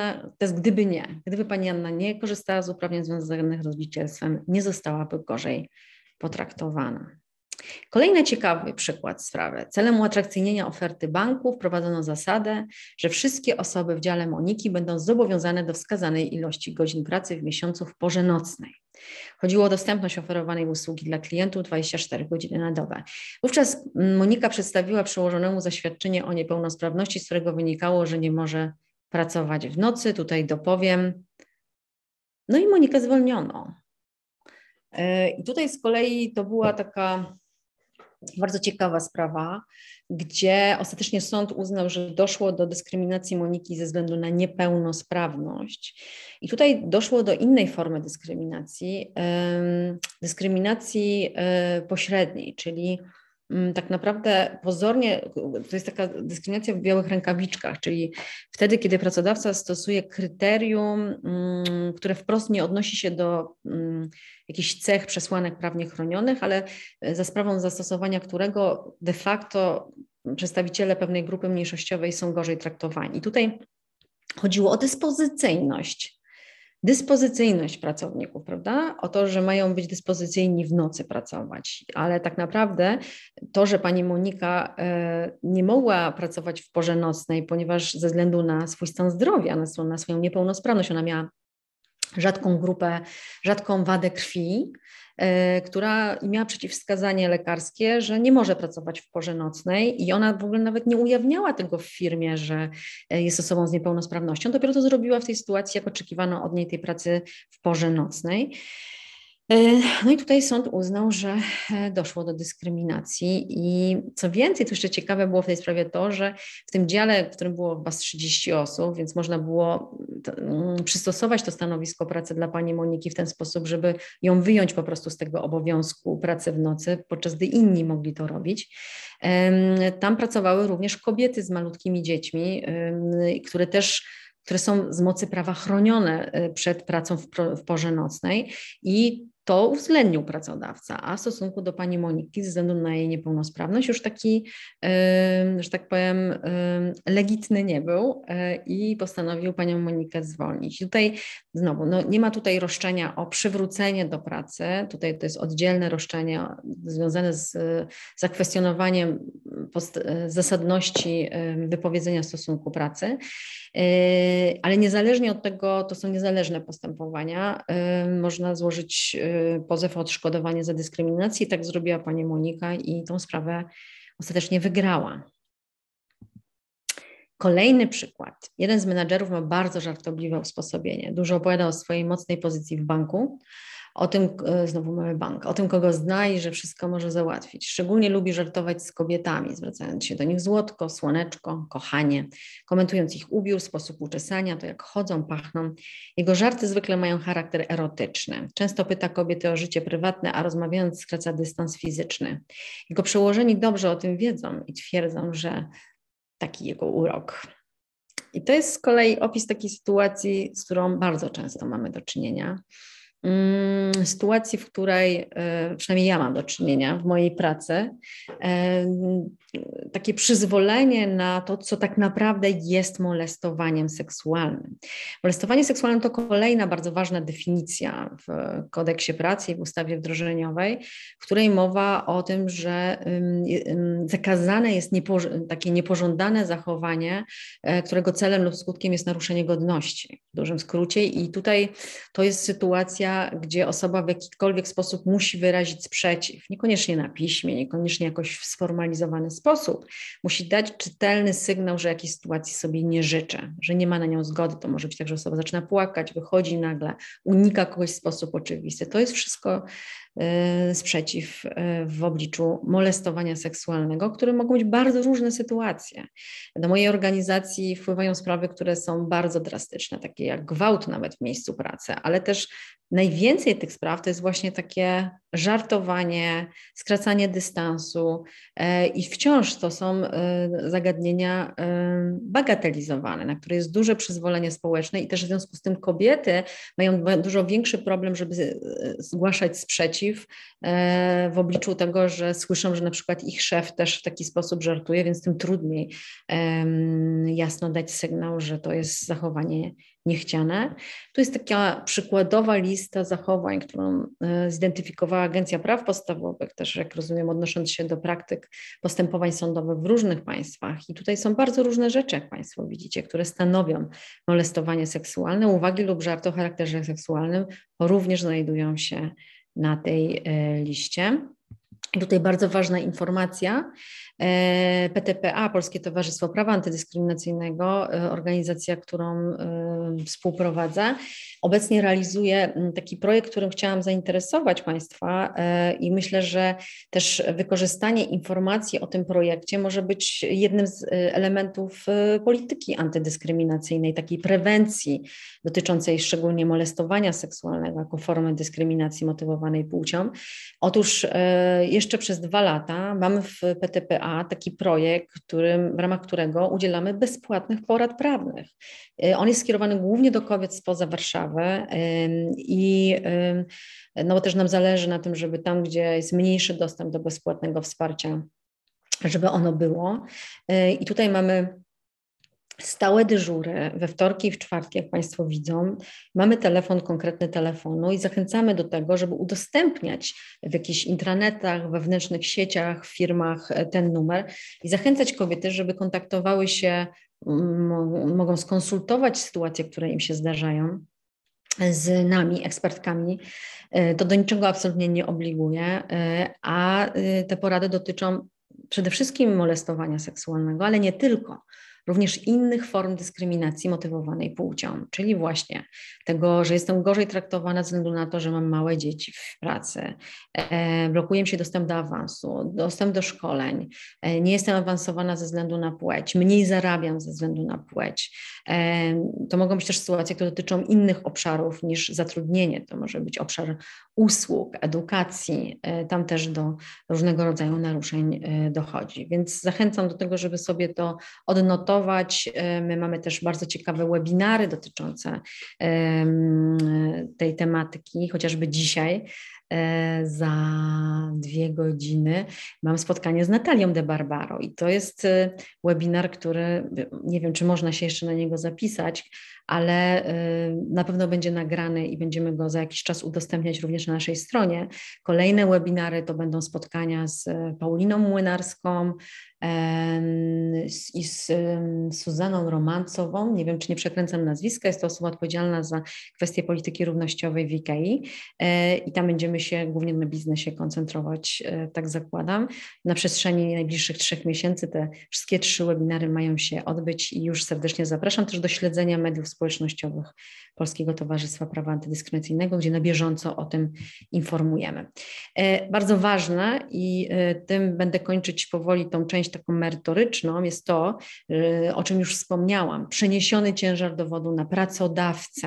Speaker 2: pani Anna nie korzystała z uprawnień związanych z rodzicielstwem, nie zostałaby gorzej potraktowana. Kolejny ciekawy przykład sprawy. Celem uatrakcyjnienia oferty banku wprowadzono zasadę, że wszystkie osoby w dziale Moniki będą zobowiązane do wskazanej ilości godzin pracy w miesiącu w porze nocnej. Chodziło o dostępność oferowanej usługi dla klientów 24 godziny na dobę. Wówczas Monika przedstawiła przełożonemu zaświadczenie o niepełnosprawności, z którego wynikało, że nie może pracować w nocy. Tutaj dopowiem. No i Monikę zwolniono. I tutaj z kolei to była taka bardzo ciekawa sprawa, gdzie ostatecznie sąd uznał, że doszło do dyskryminacji Moniki ze względu na niepełnosprawność. I tutaj doszło do innej formy dyskryminacji pośredniej, czyli tak naprawdę pozornie, to jest taka dyskryminacja w białych rękawiczkach, czyli wtedy, kiedy pracodawca stosuje kryterium, które wprost nie odnosi się do jakichś cech przesłanek prawnie chronionych, ale za sprawą zastosowania którego de facto przedstawiciele pewnej grupy mniejszościowej są gorzej traktowani. I tutaj chodziło o dyspozycyjność pracowników, prawda? O to, że mają być dyspozycyjni w nocy pracować, ale tak naprawdę to, że pani Monika nie mogła pracować w porze nocnej, ponieważ ze względu na swój stan zdrowia, na swoją niepełnosprawność, ona miała rzadką wadę krwi, która miała przeciwwskazanie lekarskie, że nie może pracować w porze nocnej i ona w ogóle nawet nie ujawniała tego w firmie, że jest osobą z niepełnosprawnością. Dopiero to zrobiła w tej sytuacji, jak oczekiwano od niej tej pracy w porze nocnej. No i tutaj sąd uznał, że doszło do dyskryminacji i co więcej, to jeszcze ciekawe było w tej sprawie to, że w tym dziale, w którym było chyba 30 osób, więc można było przystosować to stanowisko pracy dla pani Moniki w ten sposób, żeby ją wyjąć po prostu z tego obowiązku pracy w nocy, podczas gdy inni mogli to robić. Tam pracowały również kobiety z malutkimi dziećmi, które są z mocy prawa chronione przed pracą w porze nocnej i to uwzględnił pracodawca, a w stosunku do pani Moniki ze względu na jej niepełnosprawność już taki, że tak powiem, legitny nie był i postanowił panią Monikę zwolnić. Tutaj znowu, nie ma tutaj roszczenia o przywrócenie do pracy, tutaj to jest oddzielne roszczenie związane z zakwestionowaniem zasadności wypowiedzenia stosunku pracy, ale niezależnie od tego, to są niezależne postępowania, można złożyć pozew o odszkodowanie za dyskryminację i tak zrobiła pani Monika i tą sprawę ostatecznie wygrała. Kolejny przykład. Jeden z menadżerów ma bardzo żartobliwe usposobienie. Dużo opowiada o swojej mocnej pozycji w banku, o tym, znowu mamy bank, o tym, kogo zna i że wszystko może załatwić. Szczególnie lubi żartować z kobietami, zwracając się do nich złotko, słoneczko, kochanie, komentując ich ubiór, sposób uczesania, to jak chodzą, pachną. Jego żarty zwykle mają charakter erotyczny. Często pyta kobiety o życie prywatne, a rozmawiając skraca dystans fizyczny. Jego przełożeni dobrze o tym wiedzą i twierdzą, że taki jego urok. I to jest z kolei opis takiej sytuacji, z którą bardzo często mamy do czynienia. sytuacji, w której przynajmniej ja mam do czynienia w mojej pracy, takie przyzwolenie na to, co tak naprawdę jest molestowaniem seksualnym. Molestowanie seksualne to kolejna bardzo ważna definicja w kodeksie pracy i w ustawie wdrożeniowej, w której mowa o tym, że zakazane jest takie niepożądane zachowanie, którego celem lub skutkiem jest naruszenie godności, w dużym skrócie. I tutaj to jest sytuacja, gdzie osoba w jakikolwiek sposób musi wyrazić sprzeciw, niekoniecznie na piśmie, niekoniecznie jakoś w sformalizowany sposób. Musi dać czytelny sygnał, że jakiejś sytuacji sobie nie życzy, że nie ma na nią zgody. To może być tak, że osoba zaczyna płakać, wychodzi nagle, unika kogoś w sposób oczywisty. To jest wszystko sprzeciw w obliczu molestowania seksualnego, które mogą być bardzo różne sytuacje. Do mojej organizacji wpływają sprawy, które są bardzo drastyczne, takie jak gwałt nawet w miejscu pracy, ale też najwięcej tych spraw to jest właśnie takie żartowanie, skracanie dystansu i wciąż to są zagadnienia bagatelizowane, na które jest duże przyzwolenie społeczne i też w związku z tym kobiety mają dużo większy problem, żeby zgłaszać sprzeciw w obliczu tego, że słyszą, że na przykład ich szef też w taki sposób żartuje, więc tym trudniej jasno dać sygnał, że to jest zachowanie niechciane. Tu jest taka przykładowa lista zachowań, którą zidentyfikowała Agencja Praw Podstawowych, też jak rozumiem odnosząc się do praktyk postępowań sądowych w różnych państwach. I tutaj są bardzo różne rzeczy, jak Państwo widzicie, które stanowią molestowanie seksualne. Uwagi lub żarty o charakterze seksualnym również znajdują się na tej liście. I tutaj bardzo ważna informacja. PTPA, Polskie Towarzystwo Prawa Antydyskryminacyjnego, organizacja, którą współprowadzę, obecnie realizuje taki projekt, którym chciałam zainteresować Państwa i myślę, że też wykorzystanie informacji o tym projekcie może być jednym z elementów polityki antydyskryminacyjnej, takiej prewencji dotyczącej szczególnie molestowania seksualnego jako formy dyskryminacji motywowanej płcią. Otóż jeszcze przez 2 lata mamy w PTPA taki projekt, w ramach którego udzielamy bezpłatnych porad prawnych. On jest skierowany głównie do kobiet spoza Warszawy i no bo też nam zależy na tym, żeby tam, gdzie jest mniejszy dostęp do bezpłatnego wsparcia, żeby ono było. I tutaj mamy stałe dyżury we wtorki i w czwartki, jak Państwo widzą. Mamy telefon, konkretny telefonu i zachęcamy do tego, żeby udostępniać w jakichś intranetach, wewnętrznych sieciach, firmach ten numer i zachęcać kobiety, żeby kontaktowały się, mogą skonsultować sytuacje, które im się zdarzają z nami, ekspertkami. To do niczego absolutnie nie obliguje, a te porady dotyczą przede wszystkim molestowania seksualnego, ale nie tylko. Również innych form dyskryminacji motywowanej płcią, czyli właśnie tego, że jestem gorzej traktowana ze względu na to, że mam małe dzieci w pracy, blokuje mi się dostęp do awansu, dostęp do szkoleń, nie jestem awansowana ze względu na płeć, mniej zarabiam ze względu na płeć. To mogą być też sytuacje, które dotyczą innych obszarów niż zatrudnienie. To może być obszar usług, edukacji, tam też do różnego rodzaju naruszeń dochodzi. Więc zachęcam do tego, żeby sobie to odnotować. My mamy też bardzo ciekawe webinary dotyczące tej tematyki, chociażby dzisiaj za 2 godziny mam spotkanie z Natalią de Barbaro i to jest webinar, który nie wiem, czy można się jeszcze na niego zapisać, ale na pewno będzie nagrany i będziemy go za jakiś czas udostępniać również na naszej stronie. Kolejne webinary to będą spotkania z Pauliną Młynarską i z Suzaną Romancową. Nie wiem, czy nie przekręcam nazwiska. Jest to osoba odpowiedzialna za kwestie polityki równościowej w IKEA i tam będziemy się głównie na biznesie koncentrować, tak zakładam. Na przestrzeni najbliższych 3 miesięcy te wszystkie 3 webinary mają się odbyć i już serdecznie zapraszam też do śledzenia mediów społecznościowych Polskiego Towarzystwa Prawa Antydyskryminacyjnego, gdzie na bieżąco o tym informujemy. Bardzo ważne i tym będę kończyć powoli tą część taką merytoryczną, jest to, o czym już wspomniałam, przeniesiony ciężar dowodu na pracodawcę.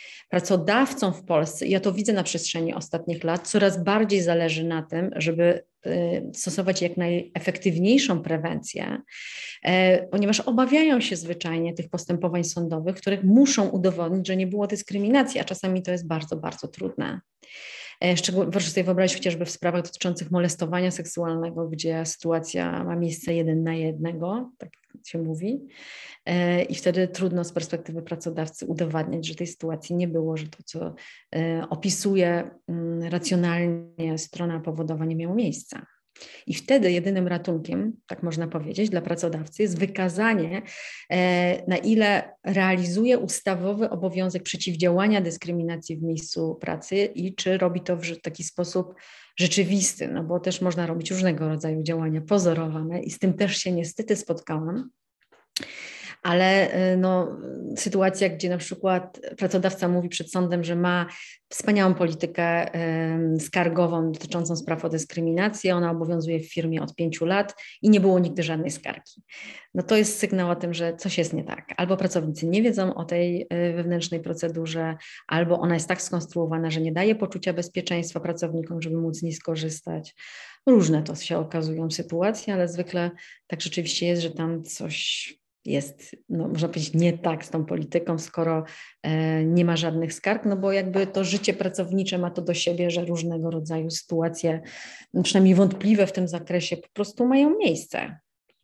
Speaker 2: Pracodawcom w Polsce, ja to widzę na przestrzeni ostatnich lat, coraz bardziej zależy na tym, żeby stosować jak najefektywniejszą prewencję, ponieważ obawiają się zwyczajnie tych postępowań sądowych, w których muszą udowodnić, że nie było dyskryminacji, a czasami to jest bardzo, bardzo trudne. Proszę sobie wyobrazić chociażby w sprawach dotyczących molestowania seksualnego, gdzie sytuacja ma miejsce 1 na 1, tak się mówi, i wtedy trudno z perspektywy pracodawcy udowadniać, że tej sytuacji nie było, że to, co opisuje racjonalnie strona powodowa, nie miało miejsca. I wtedy jedynym ratunkiem, tak można powiedzieć, dla pracodawcy jest wykazanie, na ile realizuje ustawowy obowiązek przeciwdziałania dyskryminacji w miejscu pracy i czy robi to w taki sposób rzeczywisty, no bo też można robić różnego rodzaju działania pozorowane i z tym też się niestety spotkałam. Ale sytuacja, gdzie na przykład pracodawca mówi przed sądem, że ma wspaniałą politykę skargową dotyczącą spraw o dyskryminację, ona obowiązuje w firmie od 5 lat i nie było nigdy żadnej skargi. No to jest sygnał o tym, że coś jest nie tak. Albo pracownicy nie wiedzą o tej wewnętrznej procedurze, albo ona jest tak skonstruowana, że nie daje poczucia bezpieczeństwa pracownikom, żeby móc z niej skorzystać. Różne to się okazują sytuacje, ale zwykle tak rzeczywiście jest, że tam coś jest, można powiedzieć, nie tak z tą polityką, skoro nie ma żadnych skarg, no bo jakby to życie pracownicze ma to do siebie, że różnego rodzaju sytuacje, przynajmniej wątpliwe w tym zakresie, po prostu mają miejsce.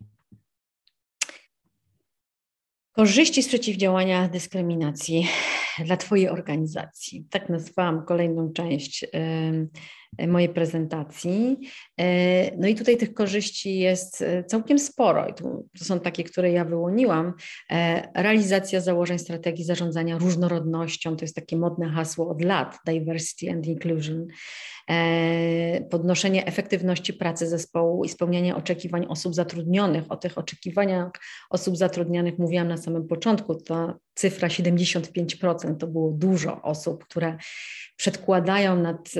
Speaker 2: Korzyści z przeciwdziałania dyskryminacji dla Twojej organizacji. Tak nazwałam kolejną część mojej prezentacji. No i tutaj tych korzyści jest całkiem sporo. I to są takie, które ja wyłoniłam. Realizacja założeń strategii zarządzania różnorodnością, to jest takie modne hasło od lat, diversity and inclusion. Podnoszenie efektywności pracy zespołu i spełnianie oczekiwań osób zatrudnionych. O tych oczekiwaniach osób zatrudnionych mówiłam na samym początku. Ta cyfra 75% to było dużo osób, które przedkładają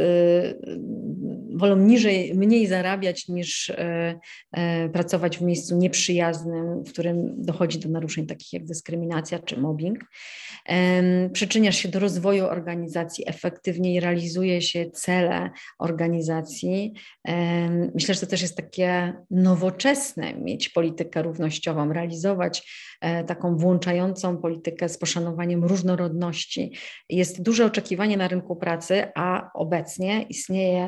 Speaker 2: wolą mniej zarabiać niż pracować w miejscu nieprzyjaznym, w którym dochodzi do naruszeń takich jak dyskryminacja czy mobbing. Przyczyniasz się do rozwoju organizacji, efektywniej realizuje się cele organizacji. Myślę, że to też jest takie nowoczesne mieć politykę równościową, realizować taką włączającą politykę z poszanowaniem różnorodności. Jest duże oczekiwanie na rynku pracy, a obecnie istnieje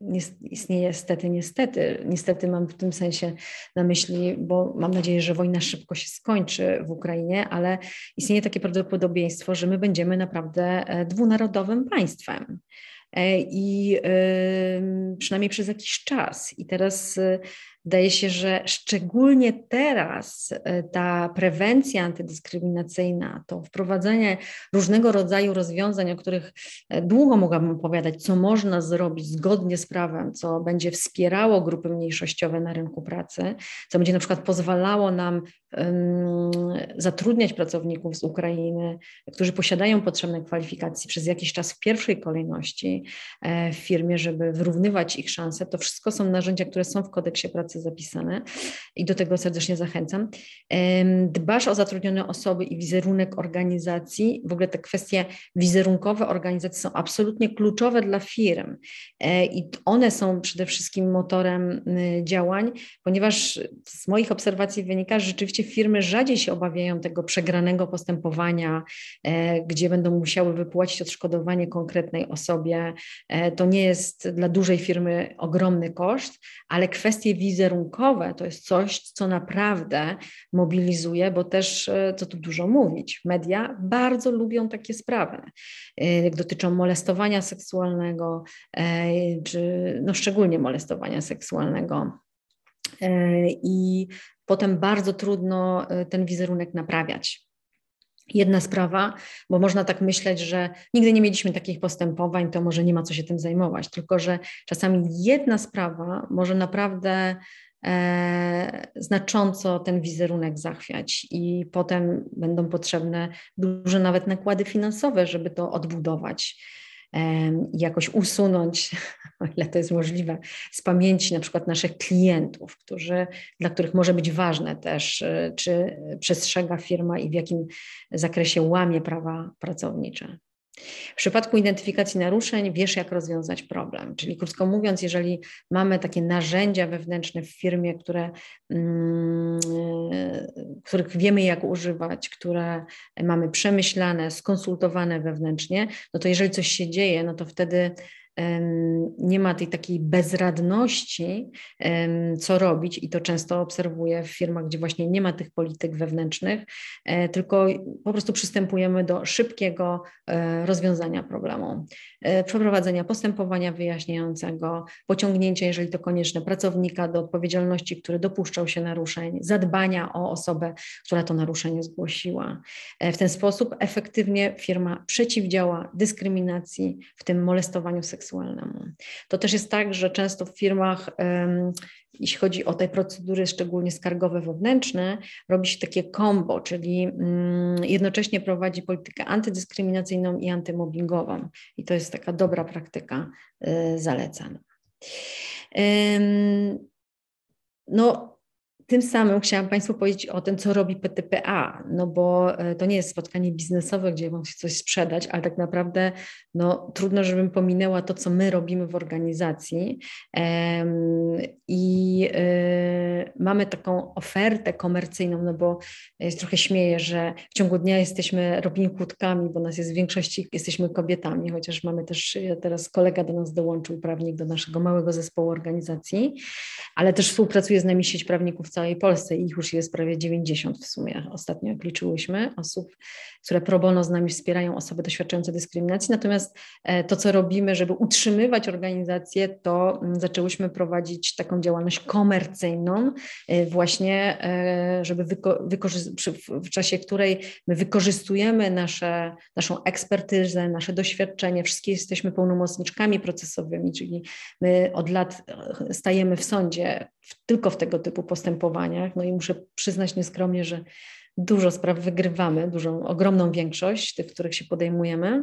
Speaker 2: niestety mam w tym sensie na myśli, bo mam nadzieję, że wojna szybko się skończy w Ukrainie, ale istnieje takie prawdopodobieństwo, że my będziemy naprawdę dwunarodowym państwem. I przynajmniej przez jakiś czas. I teraz wydaje się, że szczególnie teraz ta prewencja antydyskryminacyjna, to wprowadzenie różnego rodzaju rozwiązań, o których długo mogłabym opowiadać, co można zrobić zgodnie z prawem, co będzie wspierało grupy mniejszościowe na rynku pracy, co będzie na przykład pozwalało nam zatrudniać pracowników z Ukrainy, którzy posiadają potrzebne kwalifikacje przez jakiś czas w pierwszej kolejności w firmie, żeby wyrównywać ich szanse. To wszystko są narzędzia, które są w kodeksie pracy zapisane i do tego serdecznie zachęcam. Dbasz o zatrudnione osoby i wizerunek organizacji. W ogóle te kwestie wizerunkowe organizacji są absolutnie kluczowe dla firm i one są przede wszystkim motorem działań, ponieważ z moich obserwacji wynika, że rzeczywiście firmy rzadziej się obawiają tego przegranego postępowania, gdzie będą musiały wypłacić odszkodowanie konkretnej osobie. To nie jest dla dużej firmy ogromny koszt, ale kwestie wizerunkowe to jest coś, co naprawdę mobilizuje, bo też, co tu dużo mówić, media bardzo lubią takie sprawy, jak dotyczą molestowania seksualnego, czy szczególnie molestowania seksualnego. I potem bardzo trudno ten wizerunek naprawiać. Jedna sprawa, bo można tak myśleć, że nigdy nie mieliśmy takich postępowań, to może nie ma co się tym zajmować, tylko że czasami jedna sprawa może naprawdę znacząco ten wizerunek zachwiać i potem będą potrzebne duże nawet nakłady finansowe, żeby to odbudować i jakoś usunąć, o ile to jest możliwe, z pamięci na przykład naszych klientów, dla których może być ważne też, czy przestrzega firma i w jakim zakresie łamie prawa pracownicze. W przypadku identyfikacji naruszeń wiesz, jak rozwiązać problem. Czyli krótko mówiąc, jeżeli mamy takie narzędzia wewnętrzne w firmie, których wiemy, jak używać, które mamy przemyślane, skonsultowane wewnętrznie, no to jeżeli coś się dzieje, no to wtedy nie ma tej takiej bezradności, co robić, i to często obserwuję w firmach, gdzie właśnie nie ma tych polityk wewnętrznych, tylko po prostu przystępujemy do szybkiego rozwiązania problemu, przeprowadzenia postępowania wyjaśniającego, pociągnięcia, jeżeli to konieczne, pracownika do odpowiedzialności, który dopuszczał się naruszeń, zadbania o osobę, która to naruszenie zgłosiła. W ten sposób efektywnie firma przeciwdziała dyskryminacji, w tym molestowaniu seksualnemu. To też jest tak, że często w firmach, jeśli chodzi o te procedury, szczególnie skargowe wewnętrzne, robi się takie combo, czyli jednocześnie prowadzi politykę antydyskryminacyjną i antymobbingową. I to jest taka dobra praktyka zalecana. No, tym samym chciałam Państwu powiedzieć o tym, co robi PTPA, no bo to nie jest spotkanie biznesowe, gdzie mam się coś sprzedać, ale tak naprawdę no, trudno, żebym pominęła to, co my robimy w organizacji. Mamy taką ofertę komercyjną, no bo ja się trochę śmieję, że w ciągu dnia jesteśmy Robin Hoodkami, bo nas jest w większości, jesteśmy kobietami, chociaż mamy też, teraz kolega do nas dołączył, prawnik do naszego małego zespołu organizacji, ale też współpracuje z nami sieć prawników w całej Polsce i ich już jest prawie 90 w sumie. Ostatnio jak liczyłyśmy osób, które pro bono z nami wspierają osoby doświadczające dyskryminacji. Natomiast to, co robimy, żeby utrzymywać organizację, to zaczęłyśmy prowadzić taką działalność komercyjną właśnie, żeby w czasie której my wykorzystujemy naszą ekspertyzę, nasze doświadczenie, wszystkie jesteśmy pełnomocniczkami procesowymi, czyli my od lat stajemy w sądzie tylko w tego typu postępowaniach, no i muszę przyznać nieskromnie, że dużo spraw wygrywamy, ogromną większość tych, których się podejmujemy.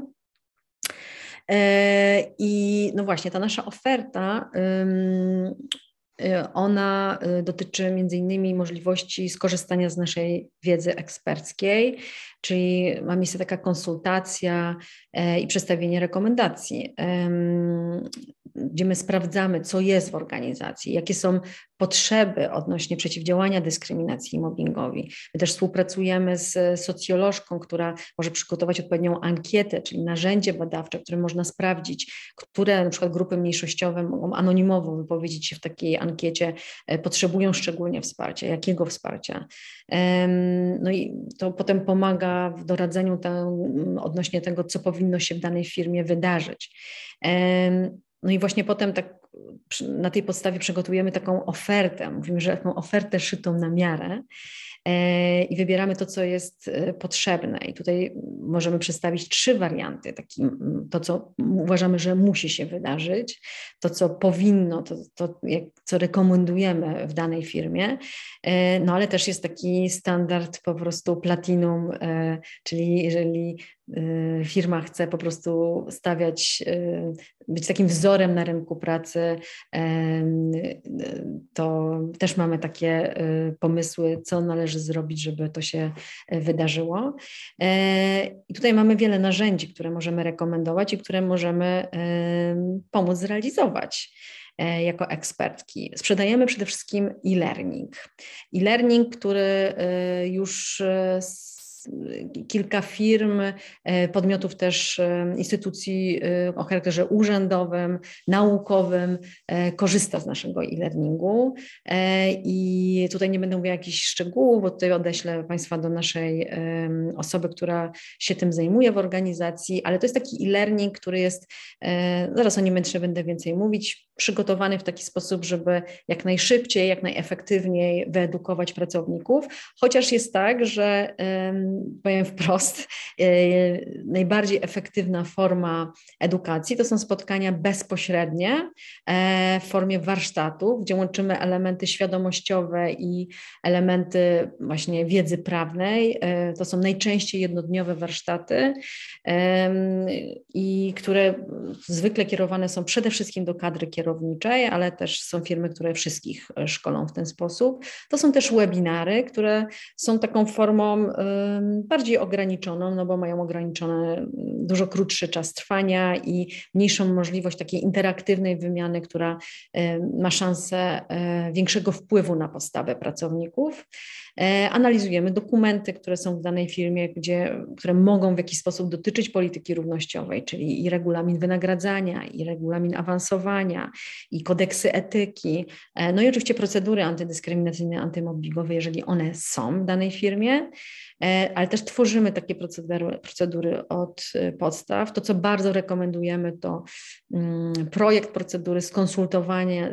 Speaker 2: I no właśnie, ta nasza oferta, ona dotyczy między innymi możliwości skorzystania z naszej wiedzy eksperckiej, czyli ma miejsce taka konsultacja i przedstawienie rekomendacji, gdzie my sprawdzamy, co jest w organizacji, jakie są potrzeby odnośnie przeciwdziałania dyskryminacji i mobbingowi. My też współpracujemy z socjolożką, która może przygotować odpowiednią ankietę, czyli narzędzie badawcze, które można sprawdzić, które na przykład grupy mniejszościowe mogą anonimowo wypowiedzieć się w takiej ankiecie, potrzebują szczególnie wsparcia, jakiego wsparcia. No i to potem pomaga w doradzeniu odnośnie tego, co powinno się w danej firmie wydarzyć. No i właśnie potem tak na tej podstawie przygotujemy taką ofertę, mówimy, że taką ofertę szytą na miarę i wybieramy to, co jest potrzebne. I tutaj możemy przedstawić 3 warianty. To, co uważamy, że musi się wydarzyć, to, co powinno, co rekomendujemy w danej firmie, no ale też jest taki standard po prostu platinum, czyli jeżeli firma chce po prostu być takim wzorem na rynku pracy, to też mamy takie pomysły, co należy zrobić, żeby to się wydarzyło. I tutaj mamy wiele narzędzi, które możemy rekomendować i które możemy pomóc zrealizować jako ekspertki. Sprzedajemy przede wszystkim e-learning. E-learning, który już kilka firm, podmiotów też, instytucji o charakterze urzędowym, naukowym korzysta z naszego e-learningu i tutaj nie będę mówiła jakichś szczegółów, bo tutaj odeślę Państwa do naszej osoby, która się tym zajmuje w organizacji, ale to jest taki e-learning, który jest, zaraz o nim będę więcej mówić, przygotowany w taki sposób, żeby jak najszybciej, jak najefektywniej wyedukować pracowników, chociaż jest tak, że powiem wprost, najbardziej efektywna forma edukacji to są spotkania bezpośrednie w formie warsztatów, gdzie łączymy elementy świadomościowe i elementy właśnie wiedzy prawnej. To są najczęściej jednodniowe warsztaty i które zwykle kierowane są przede wszystkim do kadry kierowniczej, ale też są firmy, które wszystkich szkolą w ten sposób. To są też webinary, które są taką formą bardziej ograniczoną, no bo mają ograniczone dużo krótszy czas trwania i mniejszą możliwość takiej interaktywnej wymiany, która ma szansę większego wpływu na postawę pracowników. Analizujemy dokumenty, które są w danej firmie, które mogą w jakiś sposób dotyczyć polityki równościowej, czyli i regulamin wynagradzania, i regulamin awansowania, i kodeksy etyki, no i oczywiście procedury antydyskryminacyjne, antymobbingowe, jeżeli one są w danej firmie, ale też tworzymy takie procedury od podstaw. To, co bardzo rekomendujemy, to projekt procedury, skonsultowanie,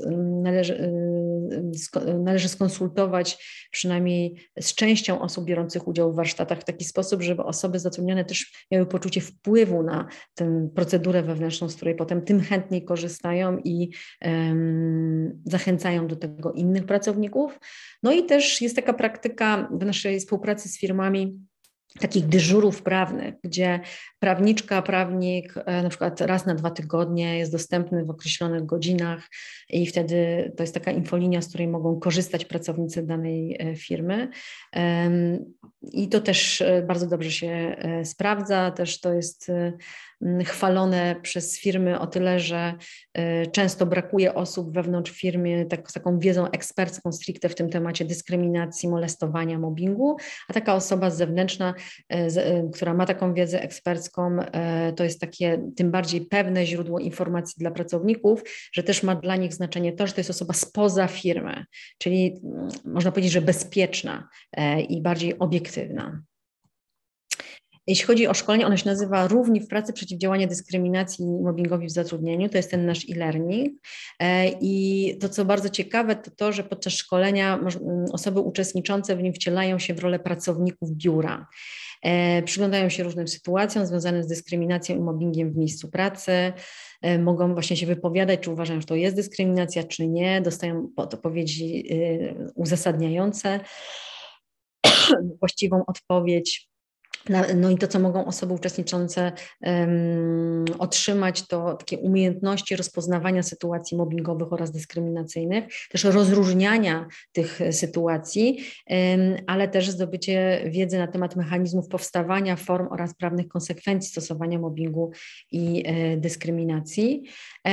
Speaker 2: należy skonsultować przynajmniej z częścią osób biorących udział w warsztatach w taki sposób, żeby osoby zatrudnione też miały poczucie wpływu na tę procedurę wewnętrzną, z której potem tym chętniej korzystają i zachęcają do tego innych pracowników. No i też jest taka praktyka w naszej współpracy z firmami takich dyżurów prawnych, gdzie prawniczka, prawnik na przykład raz na 2 tygodnie jest dostępny w określonych godzinach i wtedy to jest taka infolinia, z której mogą korzystać pracownicy danej firmy. I to też bardzo dobrze się sprawdza, też to jest chwalone przez firmy o tyle, że często brakuje osób wewnątrz firmy z taką wiedzą ekspercką stricte w tym temacie dyskryminacji, molestowania, mobbingu, a taka osoba zewnętrzna, która ma taką wiedzę ekspercką, to jest takie tym bardziej pewne źródło informacji dla pracowników, że też ma dla nich znaczenie to, że to jest osoba spoza firmy, czyli można powiedzieć, że bezpieczna i bardziej obiektywna. Jeśli chodzi o szkolenie, ono się nazywa Równi w pracy, przeciwdziałanie dyskryminacji i mobbingowi w zatrudnieniu. To jest ten nasz e-learning. I to, co bardzo ciekawe, to to, że podczas szkolenia osoby uczestniczące w nim wcielają się w rolę pracowników biura. Przyglądają się różnym sytuacjom związanym z dyskryminacją i mobbingiem w miejscu pracy. Mogą właśnie się wypowiadać, czy uważają, że to jest dyskryminacja, czy nie. Dostają odpowiedzi uzasadniające, właściwą odpowiedź. No i to, co mogą osoby uczestniczące otrzymać, to takie umiejętności rozpoznawania sytuacji mobbingowych oraz dyskryminacyjnych, też rozróżniania tych sytuacji, ale też zdobycie wiedzy na temat mechanizmów powstawania, form oraz prawnych konsekwencji stosowania mobbingu i dyskryminacji.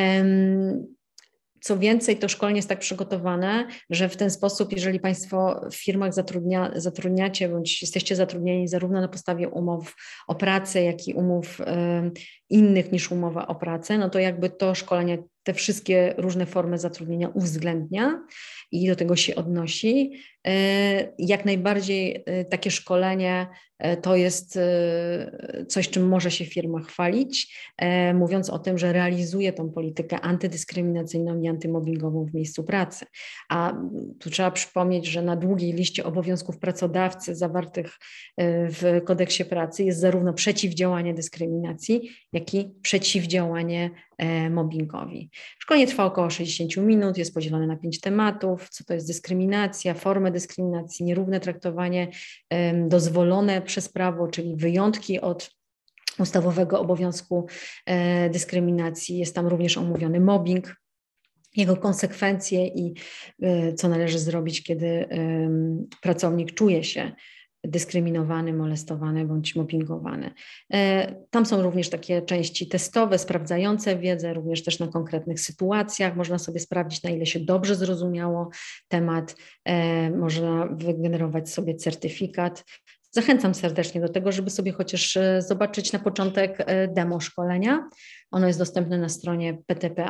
Speaker 2: Co więcej, to szkolenie jest tak przygotowane, że w ten sposób, jeżeli Państwo w firmach zatrudniacie bądź jesteście zatrudnieni zarówno na podstawie umów o pracę, jak i umów innych niż umowa o pracę, no to jakby to szkolenie te wszystkie różne formy zatrudnienia uwzględnia i do tego się odnosi. Jak najbardziej takie szkolenie to jest coś, czym może się firma chwalić, mówiąc o tym, że realizuje tą politykę antydyskryminacyjną i antymobbingową w miejscu pracy. A tu trzeba przypomnieć, że na długiej liście obowiązków pracodawcy zawartych w kodeksie pracy jest zarówno przeciwdziałanie dyskryminacji, jak i przeciwdziałanie mobbingowi. Szkolenie trwa około 60 minut, jest podzielone na 5 tematów, co to jest dyskryminacja, formy dyskryminacji, nierówne traktowanie, dozwolone przez prawo, czyli wyjątki od ustawowego obowiązku dyskryminacji. Jest tam również omówiony mobbing, jego konsekwencje i co należy zrobić, kiedy pracownik czuje się dyskryminowany, molestowany bądź mobbingowany. Tam są również takie części testowe, sprawdzające wiedzę, również też na konkretnych sytuacjach. Można sobie sprawdzić, na ile się dobrze zrozumiało temat. Można wygenerować sobie certyfikat. Zachęcam serdecznie do tego, żeby sobie chociaż zobaczyć na początek demo szkolenia. Ono jest dostępne na stronie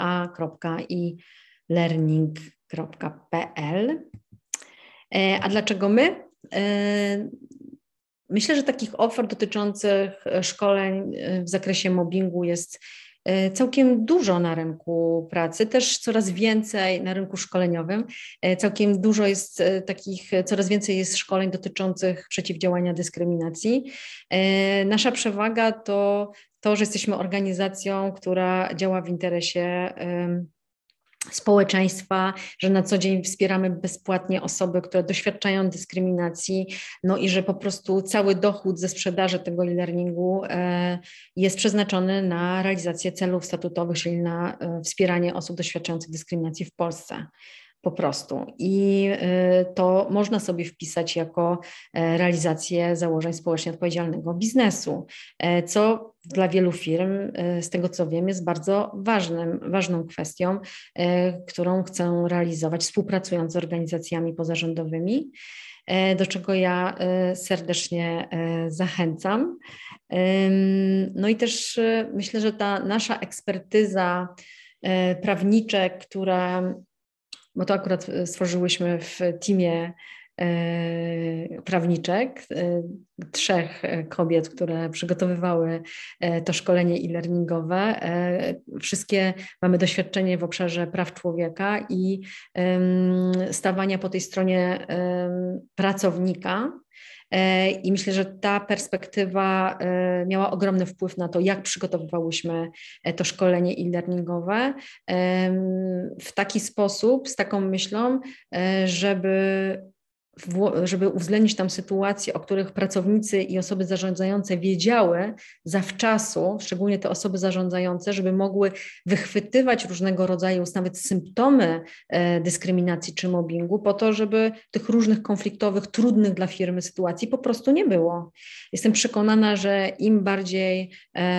Speaker 2: ptpa.ilearning.pl. A dlaczego my? Myślę, że takich ofert dotyczących szkoleń w zakresie mobbingu jest całkiem dużo na rynku pracy, też coraz więcej na rynku szkoleniowym. Całkiem dużo jest coraz więcej jest szkoleń dotyczących przeciwdziałania dyskryminacji. Nasza przewaga to, że jesteśmy organizacją, która działa w interesie społeczeństwa, że na co dzień wspieramy bezpłatnie osoby, które doświadczają dyskryminacji, no i że po prostu cały dochód ze sprzedaży tego e-learningu jest przeznaczony na realizację celów statutowych, czyli na wspieranie osób doświadczających dyskryminacji w Polsce. po prostu. I to można sobie wpisać jako realizację założeń społecznie odpowiedzialnego biznesu, co dla wielu firm, z tego co wiem, jest bardzo ważną kwestią, którą chcę realizować współpracując z organizacjami pozarządowymi, do czego ja serdecznie zachęcam. No i też myślę, że ta nasza ekspertyza prawniczek, bo to akurat stworzyłyśmy w teamie prawniczek, 3 kobiet, które przygotowywały to szkolenie e-learningowe. Wszystkie mamy doświadczenie w obszarze praw człowieka i stawania po tej stronie pracownika. I myślę, że ta perspektywa miała ogromny wpływ na to, jak przygotowywałyśmy to szkolenie e-learningowe w taki sposób, z taką myślą, żeby uwzględnić tam sytuacje, o których pracownicy i osoby zarządzające wiedziały zawczasu, szczególnie te osoby zarządzające, żeby mogły wychwytywać różnego rodzaju nawet symptomy dyskryminacji czy mobbingu po to, żeby tych różnych konfliktowych, trudnych dla firmy sytuacji po prostu nie było. Jestem przekonana, że im bardziej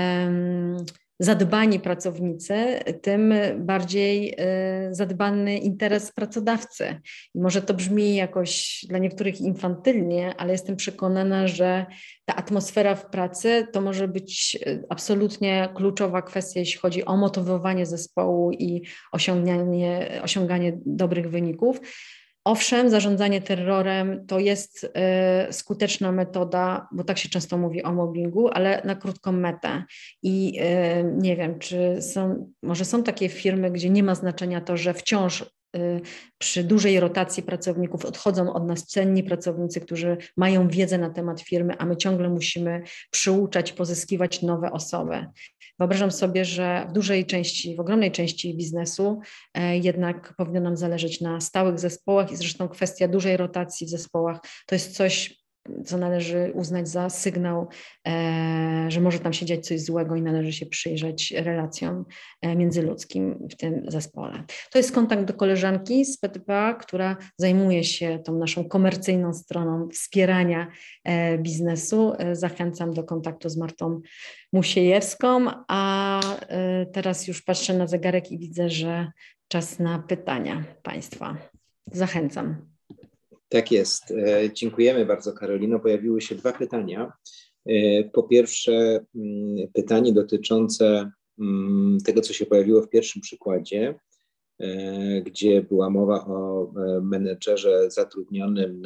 Speaker 2: zadbani pracownicy, tym bardziej zadbany interes pracodawcy. I może to brzmi jakoś dla niektórych infantylnie, ale jestem przekonana, że ta atmosfera w pracy to może być absolutnie kluczowa kwestia, jeśli chodzi o motywowanie zespołu i osiąganie dobrych wyników. Owszem, zarządzanie terrorem to jest skuteczna metoda, bo tak się często mówi o mobbingu, ale na krótką metę. I nie wiem, może są takie firmy, gdzie nie ma znaczenia to, że wciąż przy dużej rotacji pracowników odchodzą od nas cenni pracownicy, którzy mają wiedzę na temat firmy, a my ciągle musimy przyuczać, pozyskiwać nowe osoby. Wyobrażam sobie, że w ogromnej części biznesu jednak powinno nam zależeć na stałych zespołach i zresztą kwestia dużej rotacji w zespołach to jest coś, co należy uznać za sygnał, że może tam się dziać coś złego i należy się przyjrzeć relacjom międzyludzkim w tym zespole. To jest kontakt do koleżanki z PTPA, która zajmuje się tą naszą komercyjną stroną wspierania biznesu. Zachęcam do kontaktu z Martą Musiejewską, a teraz już patrzę na zegarek i widzę, że czas na pytania Państwa. Zachęcam.
Speaker 1: Tak jest. Dziękujemy bardzo, Karolino. Pojawiły się 2 pytania. Po pierwsze, pytanie dotyczące tego, co się pojawiło w pierwszym przykładzie, gdzie była mowa o menedżerze zatrudnionym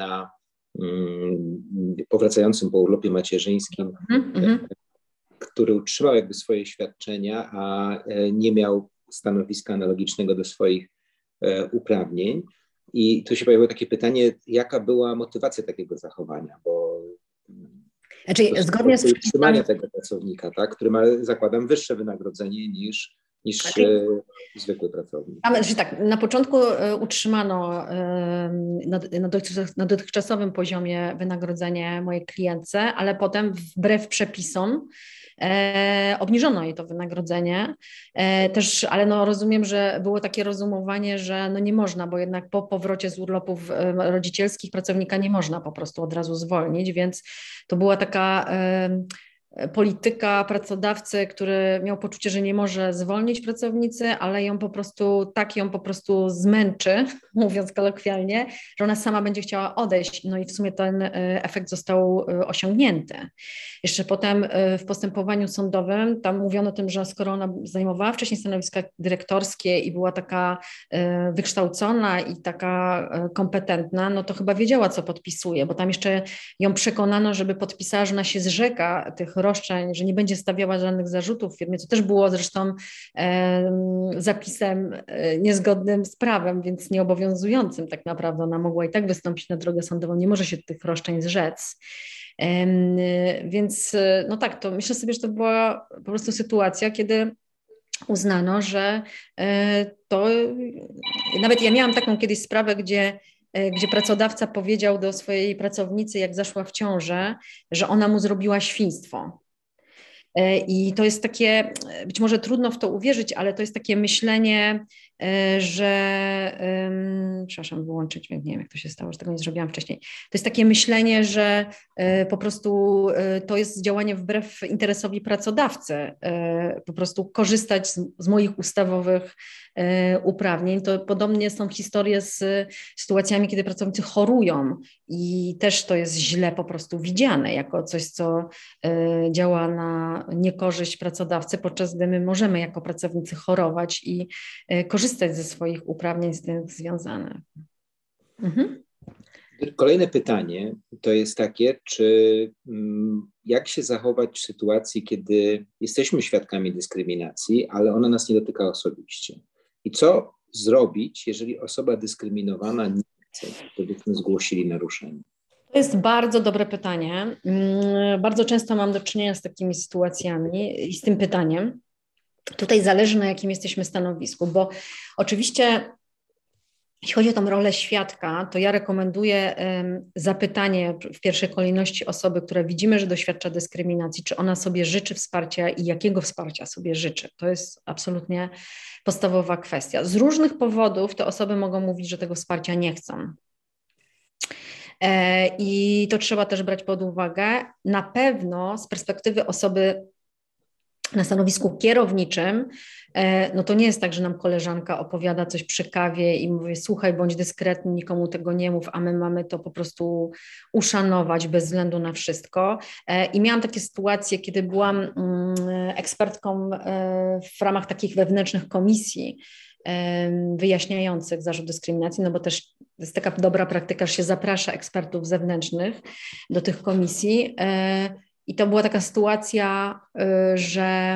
Speaker 1: powracającym po urlopie macierzyńskim, który utrzymał jakby swoje świadczenia, a nie miał stanowiska analogicznego do swoich uprawnień. I tu się pojawiło takie pytanie, jaka była motywacja takiego zachowania, bo
Speaker 2: zgodnie z
Speaker 1: utrzymania tego pracownika, tak, który ma, zakładam, wyższe wynagrodzenie niż zwykły pracownik.
Speaker 2: Tak, na początku utrzymano na dotychczasowym poziomie wynagrodzenie mojej klientce, ale potem wbrew przepisom obniżono jej to wynagrodzenie. Też, ale rozumiem, że było takie rozumowanie, że nie można, bo jednak po powrocie z urlopów rodzicielskich pracownika nie można po prostu od razu zwolnić, więc to była taka polityka pracodawcy, który miał poczucie, że nie może zwolnić pracownicy, ale ją po prostu zmęczy, mówiąc kolokwialnie, że ona sama będzie chciała odejść. No i w sumie ten efekt został osiągnięty. Jeszcze potem w postępowaniu sądowym tam mówiono o tym, że skoro ona zajmowała wcześniej stanowiska dyrektorskie i była taka wykształcona i taka kompetentna, no to chyba wiedziała, co podpisuje, bo tam jeszcze ją przekonano, żeby podpisała, że ona się zrzeka tych roszczeń, że nie będzie stawiała żadnych zarzutów w firmie, co też było zresztą zapisem niezgodnym z prawem, więc nieobowiązującym tak naprawdę. Ona mogła i tak wystąpić na drogę sądową, nie może się tych roszczeń zrzec. Więc tak, to myślę sobie, że to była po prostu sytuacja, kiedy uznano, że to... Nawet ja miałam taką kiedyś sprawę, gdzie pracodawca powiedział do swojej pracownicy, jak zaszła w ciążę, że ona mu zrobiła świństwo. I to jest takie, być może trudno w to uwierzyć, ale to jest takie myślenie przepraszam, wyłączyć, nie wiem jak to się stało, że tego nie zrobiłam wcześniej. To jest takie myślenie, że po prostu to jest działanie wbrew interesowi pracodawcy, po prostu korzystać z moich ustawowych uprawnień. To podobnie są historie z sytuacjami, kiedy pracownicy chorują i też to jest źle po prostu widziane jako coś, co działa na niekorzyść pracodawcy, podczas gdy my możemy jako pracownicy chorować i korzystać ze swoich uprawnień z tym związanych.
Speaker 1: Kolejne pytanie to jest takie, jak się zachować w sytuacji, kiedy jesteśmy świadkami dyskryminacji, ale ona nas nie dotyka osobiście. I co zrobić, jeżeli osoba dyskryminowana nie chce, żebyśmy zgłosili naruszenie?
Speaker 2: To jest bardzo dobre pytanie. Bardzo często mam do czynienia z takimi sytuacjami i z tym pytaniem. Tutaj zależy, na jakim jesteśmy stanowisku, bo oczywiście jeśli chodzi o tą rolę świadka, to ja rekomenduję zapytanie w pierwszej kolejności osoby, która widzimy, że doświadcza dyskryminacji, czy ona sobie życzy wsparcia i jakiego wsparcia sobie życzy. To jest absolutnie podstawowa kwestia. Z różnych powodów te osoby mogą mówić, że tego wsparcia nie chcą. I to trzeba też brać pod uwagę. Na pewno z perspektywy osoby na stanowisku kierowniczym, no to nie jest tak, że nam koleżanka opowiada coś przy kawie i mówi: słuchaj, bądź dyskretny, nikomu tego nie mów, a my mamy to po prostu uszanować bez względu na wszystko. I miałam takie sytuacje, kiedy byłam ekspertką w ramach takich wewnętrznych komisji wyjaśniających zarzut dyskryminacji, no bo też to jest taka dobra praktyka, że się zaprasza ekspertów zewnętrznych do tych komisji. I to była taka sytuacja, że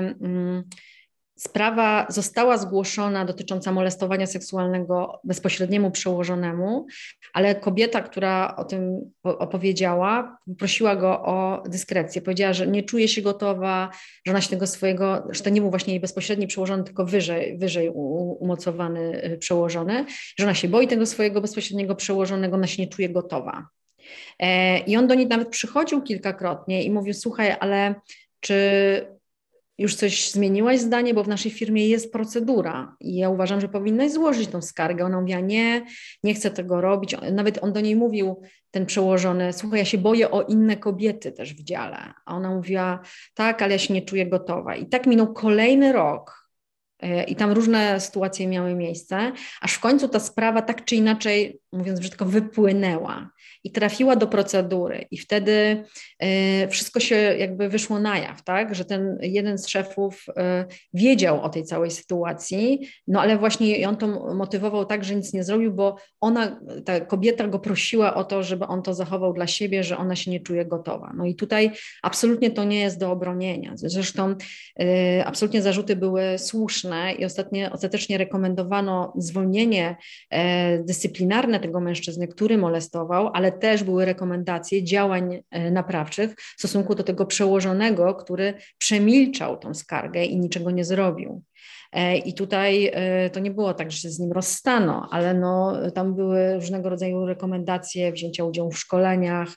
Speaker 2: sprawa została zgłoszona dotycząca molestowania seksualnego bezpośredniemu przełożonemu, ale kobieta, która o tym opowiedziała, prosiła go o dyskrecję. Powiedziała, że nie czuje się gotowa, że ona się tego swojego, że to nie był właśnie jej bezpośredni przełożony, tylko wyżej umocowany przełożony, że ona się boi tego swojego bezpośredniego przełożonego, ona się nie czuje gotowa. I on do niej nawet przychodził kilkakrotnie i mówił: słuchaj, ale czy już coś zmieniłaś zdanie, bo w naszej firmie jest procedura i ja uważam, że powinnaś złożyć tą skargę. Ona mówiła: nie chcę tego robić. Nawet on do niej mówił, ten przełożony: słuchaj, ja się boję o inne kobiety też w dziale. A ona mówiła: tak, ale ja się nie czuję gotowa. I tak minął kolejny rok. I tam różne sytuacje miały miejsce, aż w końcu ta sprawa tak czy inaczej, mówiąc brzydko, wypłynęła i trafiła do procedury. I wtedy wszystko się jakby wyszło na jaw, tak? Że ten jeden z szefów wiedział o tej całej sytuacji, no ale właśnie on to motywował tak, że nic nie zrobił, bo ta kobieta go prosiła o to, żeby on to zachował dla siebie, że ona się nie czuje gotowa. No i tutaj absolutnie to nie jest do obronienia. Zresztą absolutnie zarzuty były słuszne i ostatecznie rekomendowano zwolnienie dyscyplinarne tego mężczyzny, który molestował, ale też były rekomendacje działań naprawczych w stosunku do tego przełożonego, który przemilczał tą skargę i niczego nie zrobił. I tutaj to nie było tak, że się z nim rozstano, ale no, tam były różnego rodzaju rekomendacje wzięcia udziału w szkoleniach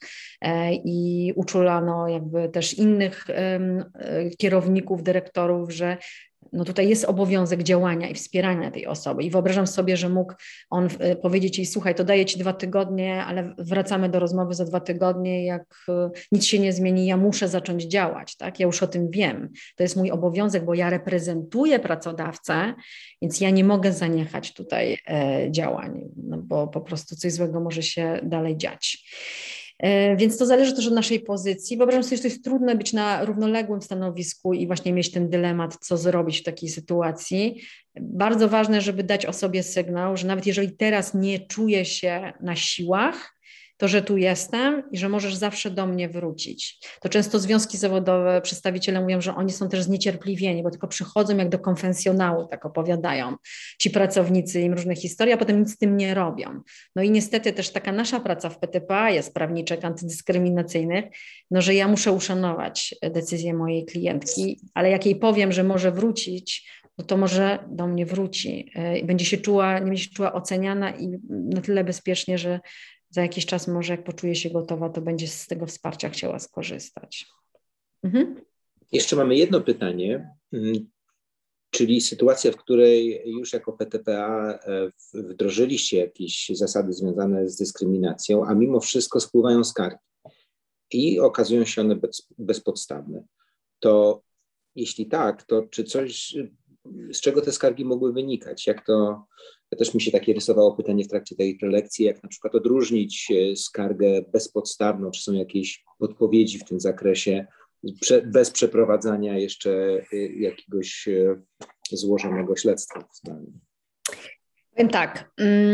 Speaker 2: i uczulano jakby też innych kierowników, dyrektorów, że no tutaj jest obowiązek działania i wspierania tej osoby. I wyobrażam sobie, że mógł on powiedzieć jej: słuchaj, to daję ci 2 tygodnie, ale wracamy do rozmowy za 2 tygodnie, jak nic się nie zmieni, ja muszę zacząć działać, tak? Ja już o tym wiem. To jest mój obowiązek, bo ja reprezentuję pracodawcę, więc ja nie mogę zaniechać tutaj działań, no bo po prostu coś złego może się dalej dziać. Więc to zależy też od naszej pozycji. Wyobrażam sobie, że to jest trudne być na równoległym stanowisku i właśnie mieć ten dylemat, co zrobić w takiej sytuacji. Bardzo ważne, żeby dać osobie sygnał, że nawet jeżeli teraz nie czuję się na siłach, to że tu jestem i że możesz zawsze do mnie wrócić. To często związki zawodowe, przedstawiciele mówią, że oni są też zniecierpliwieni, bo tylko przychodzą jak do konfesjonału, tak opowiadają ci pracownicy, im różne historie, a potem nic z tym nie robią. No i niestety też taka nasza praca w PTPA jest prawniczek antydyskryminacyjnych, no że ja muszę uszanować decyzję mojej klientki, ale jak jej powiem, że może wrócić, no to może do mnie wróci i będzie się czuła, nie będzie się czuła oceniana i na tyle bezpiecznie, że za jakiś czas może, jak poczuje się gotowa, to będzie z tego wsparcia chciała skorzystać.
Speaker 1: Jeszcze mamy jedno pytanie. Czyli sytuacja, w której już jako PTPA wdrożyliście jakieś zasady związane z dyskryminacją, a mimo wszystko spływają skargi i okazują się one bezpodstawne. To jeśli tak, to czy coś, z czego te skargi mogły wynikać? Jak to, też mi się takie rysowało pytanie w trakcie tej prelekcji, jak na przykład odróżnić skargę bezpodstawną, czy są jakieś podpowiedzi w tym zakresie, bez przeprowadzania jeszcze jakiegoś złożonego śledztwa w sprawie?
Speaker 2: Powiem tak.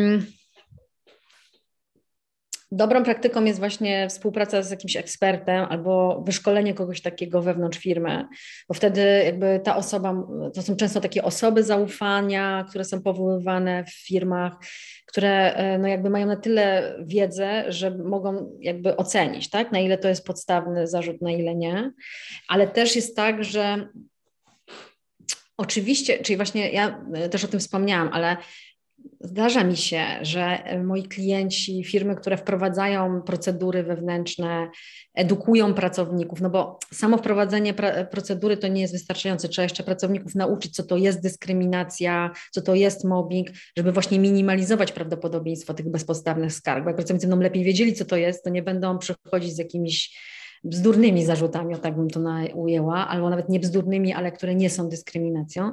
Speaker 2: Dobrą praktyką jest właśnie współpraca z jakimś ekspertem albo wyszkolenie kogoś takiego wewnątrz firmy, bo wtedy jakby ta osoba, to są często takie osoby zaufania, które są powoływane w firmach, które no jakby mają na tyle wiedzę, że mogą jakby ocenić, tak, na ile to jest podstawny zarzut, na ile nie, ale też jest tak, że oczywiście, czyli właśnie ja też o tym wspomniałam, ale zdarza mi się, że moi klienci, firmy, które wprowadzają procedury wewnętrzne, edukują pracowników, no bo samo wprowadzenie procedury to nie jest wystarczające. Trzeba jeszcze pracowników nauczyć, co to jest dyskryminacja, co to jest mobbing, żeby właśnie minimalizować prawdopodobieństwo tych bezpodstawnych skarg. Bo jak pracownicy będą lepiej wiedzieli, co to jest, to nie będą przychodzić z jakimiś bzdurnymi zarzutami, o tak bym to ujęła, albo nawet nie bzdurnymi, ale które nie są dyskryminacją.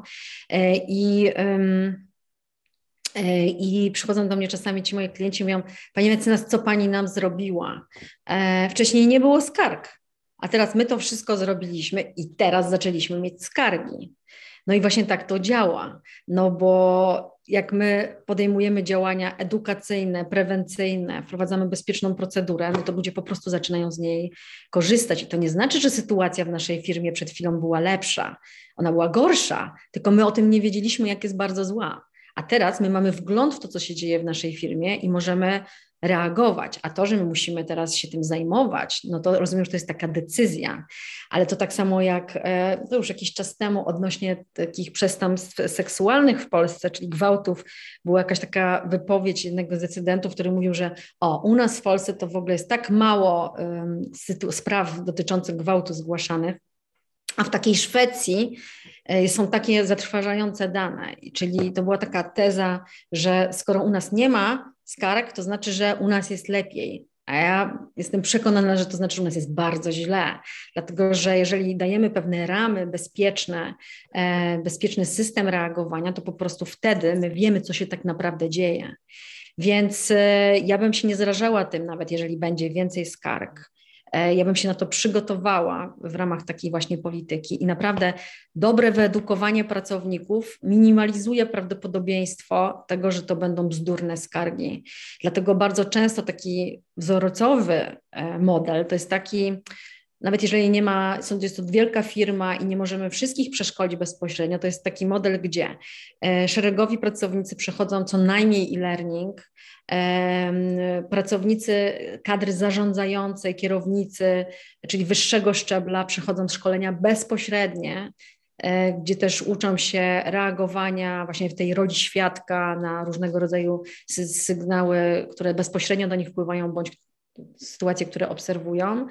Speaker 2: I przychodzą do mnie czasami ci moi klienci i mówią: Pani mecenas, co Pani nam zrobiła? Wcześniej nie było skarg, a teraz my to wszystko zrobiliśmy i teraz zaczęliśmy mieć skargi. No i właśnie tak to działa, no bo jak my podejmujemy działania edukacyjne, prewencyjne, wprowadzamy bezpieczną procedurę, no to ludzie po prostu zaczynają z niej korzystać. I to nie znaczy, że sytuacja w naszej firmie przed chwilą była lepsza, ona była gorsza, tylko my o tym nie wiedzieliśmy, jak jest bardzo zła. A teraz my mamy wgląd w to, co się dzieje w naszej firmie i możemy reagować. A to, że my musimy teraz się tym zajmować, no to rozumiem, że to jest taka decyzja. Ale to tak samo jak to już jakiś czas temu odnośnie takich przestępstw seksualnych w Polsce, czyli gwałtów, była jakaś taka wypowiedź jednego z decydentów, który mówił, że u nas w Polsce to w ogóle jest tak mało spraw dotyczących gwałtu zgłaszanych, a w takiej Szwecji są takie zatrważające dane, czyli to była taka teza, że skoro u nas nie ma skarg, to znaczy, że u nas jest lepiej. A ja jestem przekonana, że to znaczy, że u nas jest bardzo źle, dlatego że jeżeli dajemy pewne ramy bezpieczne, bezpieczny system reagowania, to po prostu wtedy my wiemy, co się tak naprawdę dzieje. Więc ja bym się nie zrażała tym, nawet jeżeli będzie więcej skarg. Ja bym się na to przygotowała w ramach takiej właśnie polityki i naprawdę dobre wyedukowanie pracowników minimalizuje prawdopodobieństwo tego, że to będą bzdurne skargi. Dlatego bardzo często taki wzorcowy model to jest taki, nawet jeżeli nie ma, jest to wielka firma i nie możemy wszystkich przeszkolić bezpośrednio, to jest taki model, gdzie szeregowi pracownicy przechodzą co najmniej e-learning, pracownicy kadry zarządzającej, kierownicy, czyli wyższego szczebla przechodzą szkolenia bezpośrednie, gdzie też uczą się reagowania właśnie w tej roli świadka na różnego rodzaju sygnały, które bezpośrednio do nich wpływają, bądź sytuacje, które obserwują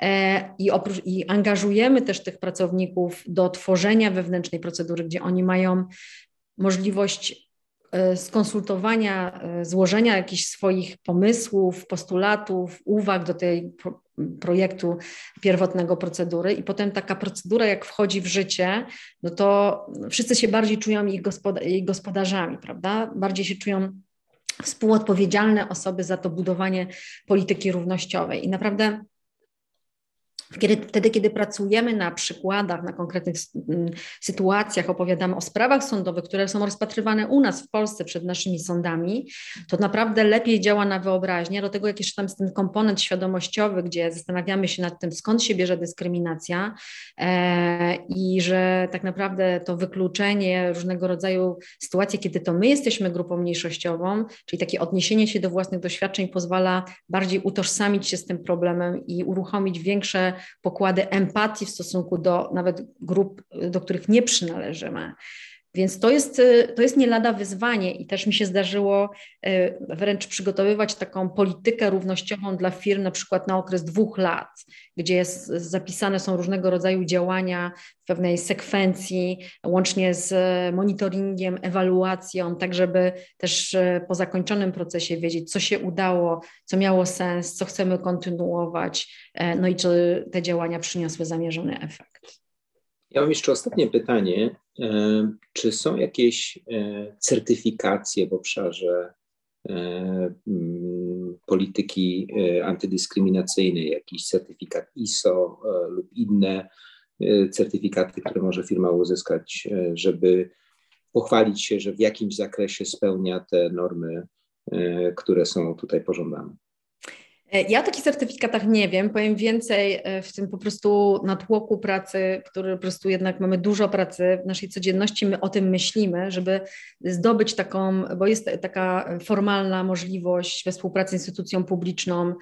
Speaker 2: i angażujemy też tych pracowników do tworzenia wewnętrznej procedury, gdzie oni mają możliwość skonsultowania, złożenia jakichś swoich pomysłów, postulatów, uwag do tej projektu pierwotnego procedury i potem taka procedura jak wchodzi w życie, no to wszyscy się bardziej czują jej gospodarzami, prawda? Bardziej się czują współodpowiedzialne osoby za to budowanie polityki równościowej i naprawdę wtedy, kiedy pracujemy na przykładach, na konkretnych sytuacjach, opowiadamy o sprawach sądowych, które są rozpatrywane u nas w Polsce przed naszymi sądami, to naprawdę lepiej działa na wyobraźnię. Do tego jak jeszcze tam jest ten komponent świadomościowy, gdzie zastanawiamy się nad tym, skąd się bierze dyskryminacja i że tak naprawdę to wykluczenie, różnego rodzaju sytuacje, kiedy to my jesteśmy grupą mniejszościową, czyli takie odniesienie się do własnych doświadczeń pozwala bardziej utożsamić się z tym problemem i uruchomić większe pokłady empatii w stosunku do nawet grup, do których nie przynależymy. Więc to jest nie lada wyzwanie i też mi się zdarzyło wręcz przygotowywać taką politykę równościową dla firm na przykład na okres 2 lat, gdzie zapisane są różnego rodzaju działania w pewnej sekwencji, łącznie z monitoringiem, ewaluacją, tak żeby też po zakończonym procesie wiedzieć, co się udało, co miało sens, co chcemy kontynuować, no i czy te działania przyniosły zamierzony efekt.
Speaker 1: Ja mam jeszcze ostatnie pytanie. Czy są jakieś certyfikacje w obszarze polityki antydyskryminacyjnej, jakiś certyfikat ISO lub inne certyfikaty, które może firma uzyskać, żeby pochwalić się, że w jakimś zakresie spełnia te normy, które są tutaj pożądane?
Speaker 2: Ja o takich certyfikatach nie wiem, powiem więcej, w tym po prostu natłoku pracy, który po prostu jednak mamy dużo pracy w naszej codzienności, my o tym myślimy, żeby zdobyć taką, bo jest taka formalna możliwość we współpracy z instytucją publiczną,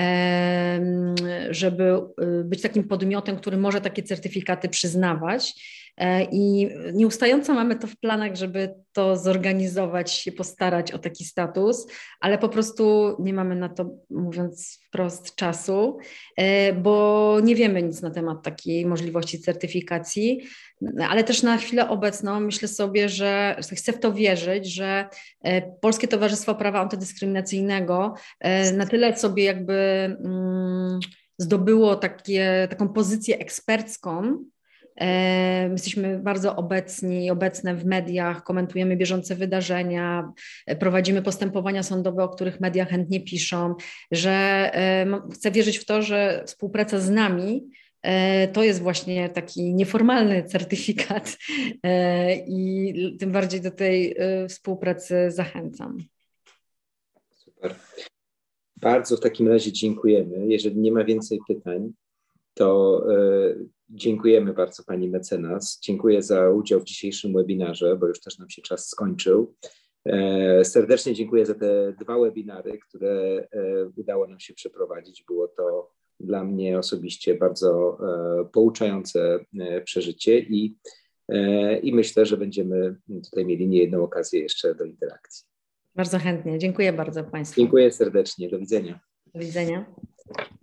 Speaker 2: żeby być takim podmiotem, który może takie certyfikaty przyznawać. I nieustająco mamy to w planach, żeby to zorganizować, się postarać o taki status, ale po prostu nie mamy na to, mówiąc wprost, czasu, bo nie wiemy nic na temat takiej możliwości certyfikacji, ale też na chwilę obecną myślę sobie, że chcę w to wierzyć, że Polskie Towarzystwo Prawa Antydyskryminacyjnego na tyle sobie jakby zdobyło taką pozycję ekspercką. Jesteśmy bardzo obecne w mediach, komentujemy bieżące wydarzenia, prowadzimy postępowania sądowe, o których media chętnie piszą, że chcę wierzyć w to, że współpraca z nami to jest właśnie taki nieformalny certyfikat i tym bardziej do tej współpracy zachęcam.
Speaker 1: Super. Bardzo w takim razie dziękujemy. Jeżeli nie ma więcej pytań, to dziękujemy bardzo pani mecenas. Dziękuję za udział w dzisiejszym webinarze, bo już też nam się czas skończył. Serdecznie dziękuję za te 2 webinary, które udało nam się przeprowadzić. Było to dla mnie osobiście bardzo pouczające przeżycie i myślę, że będziemy tutaj mieli niejedną okazję jeszcze do interakcji.
Speaker 2: Bardzo chętnie. Dziękuję bardzo państwu.
Speaker 1: Dziękuję serdecznie. Do widzenia.
Speaker 2: Do widzenia.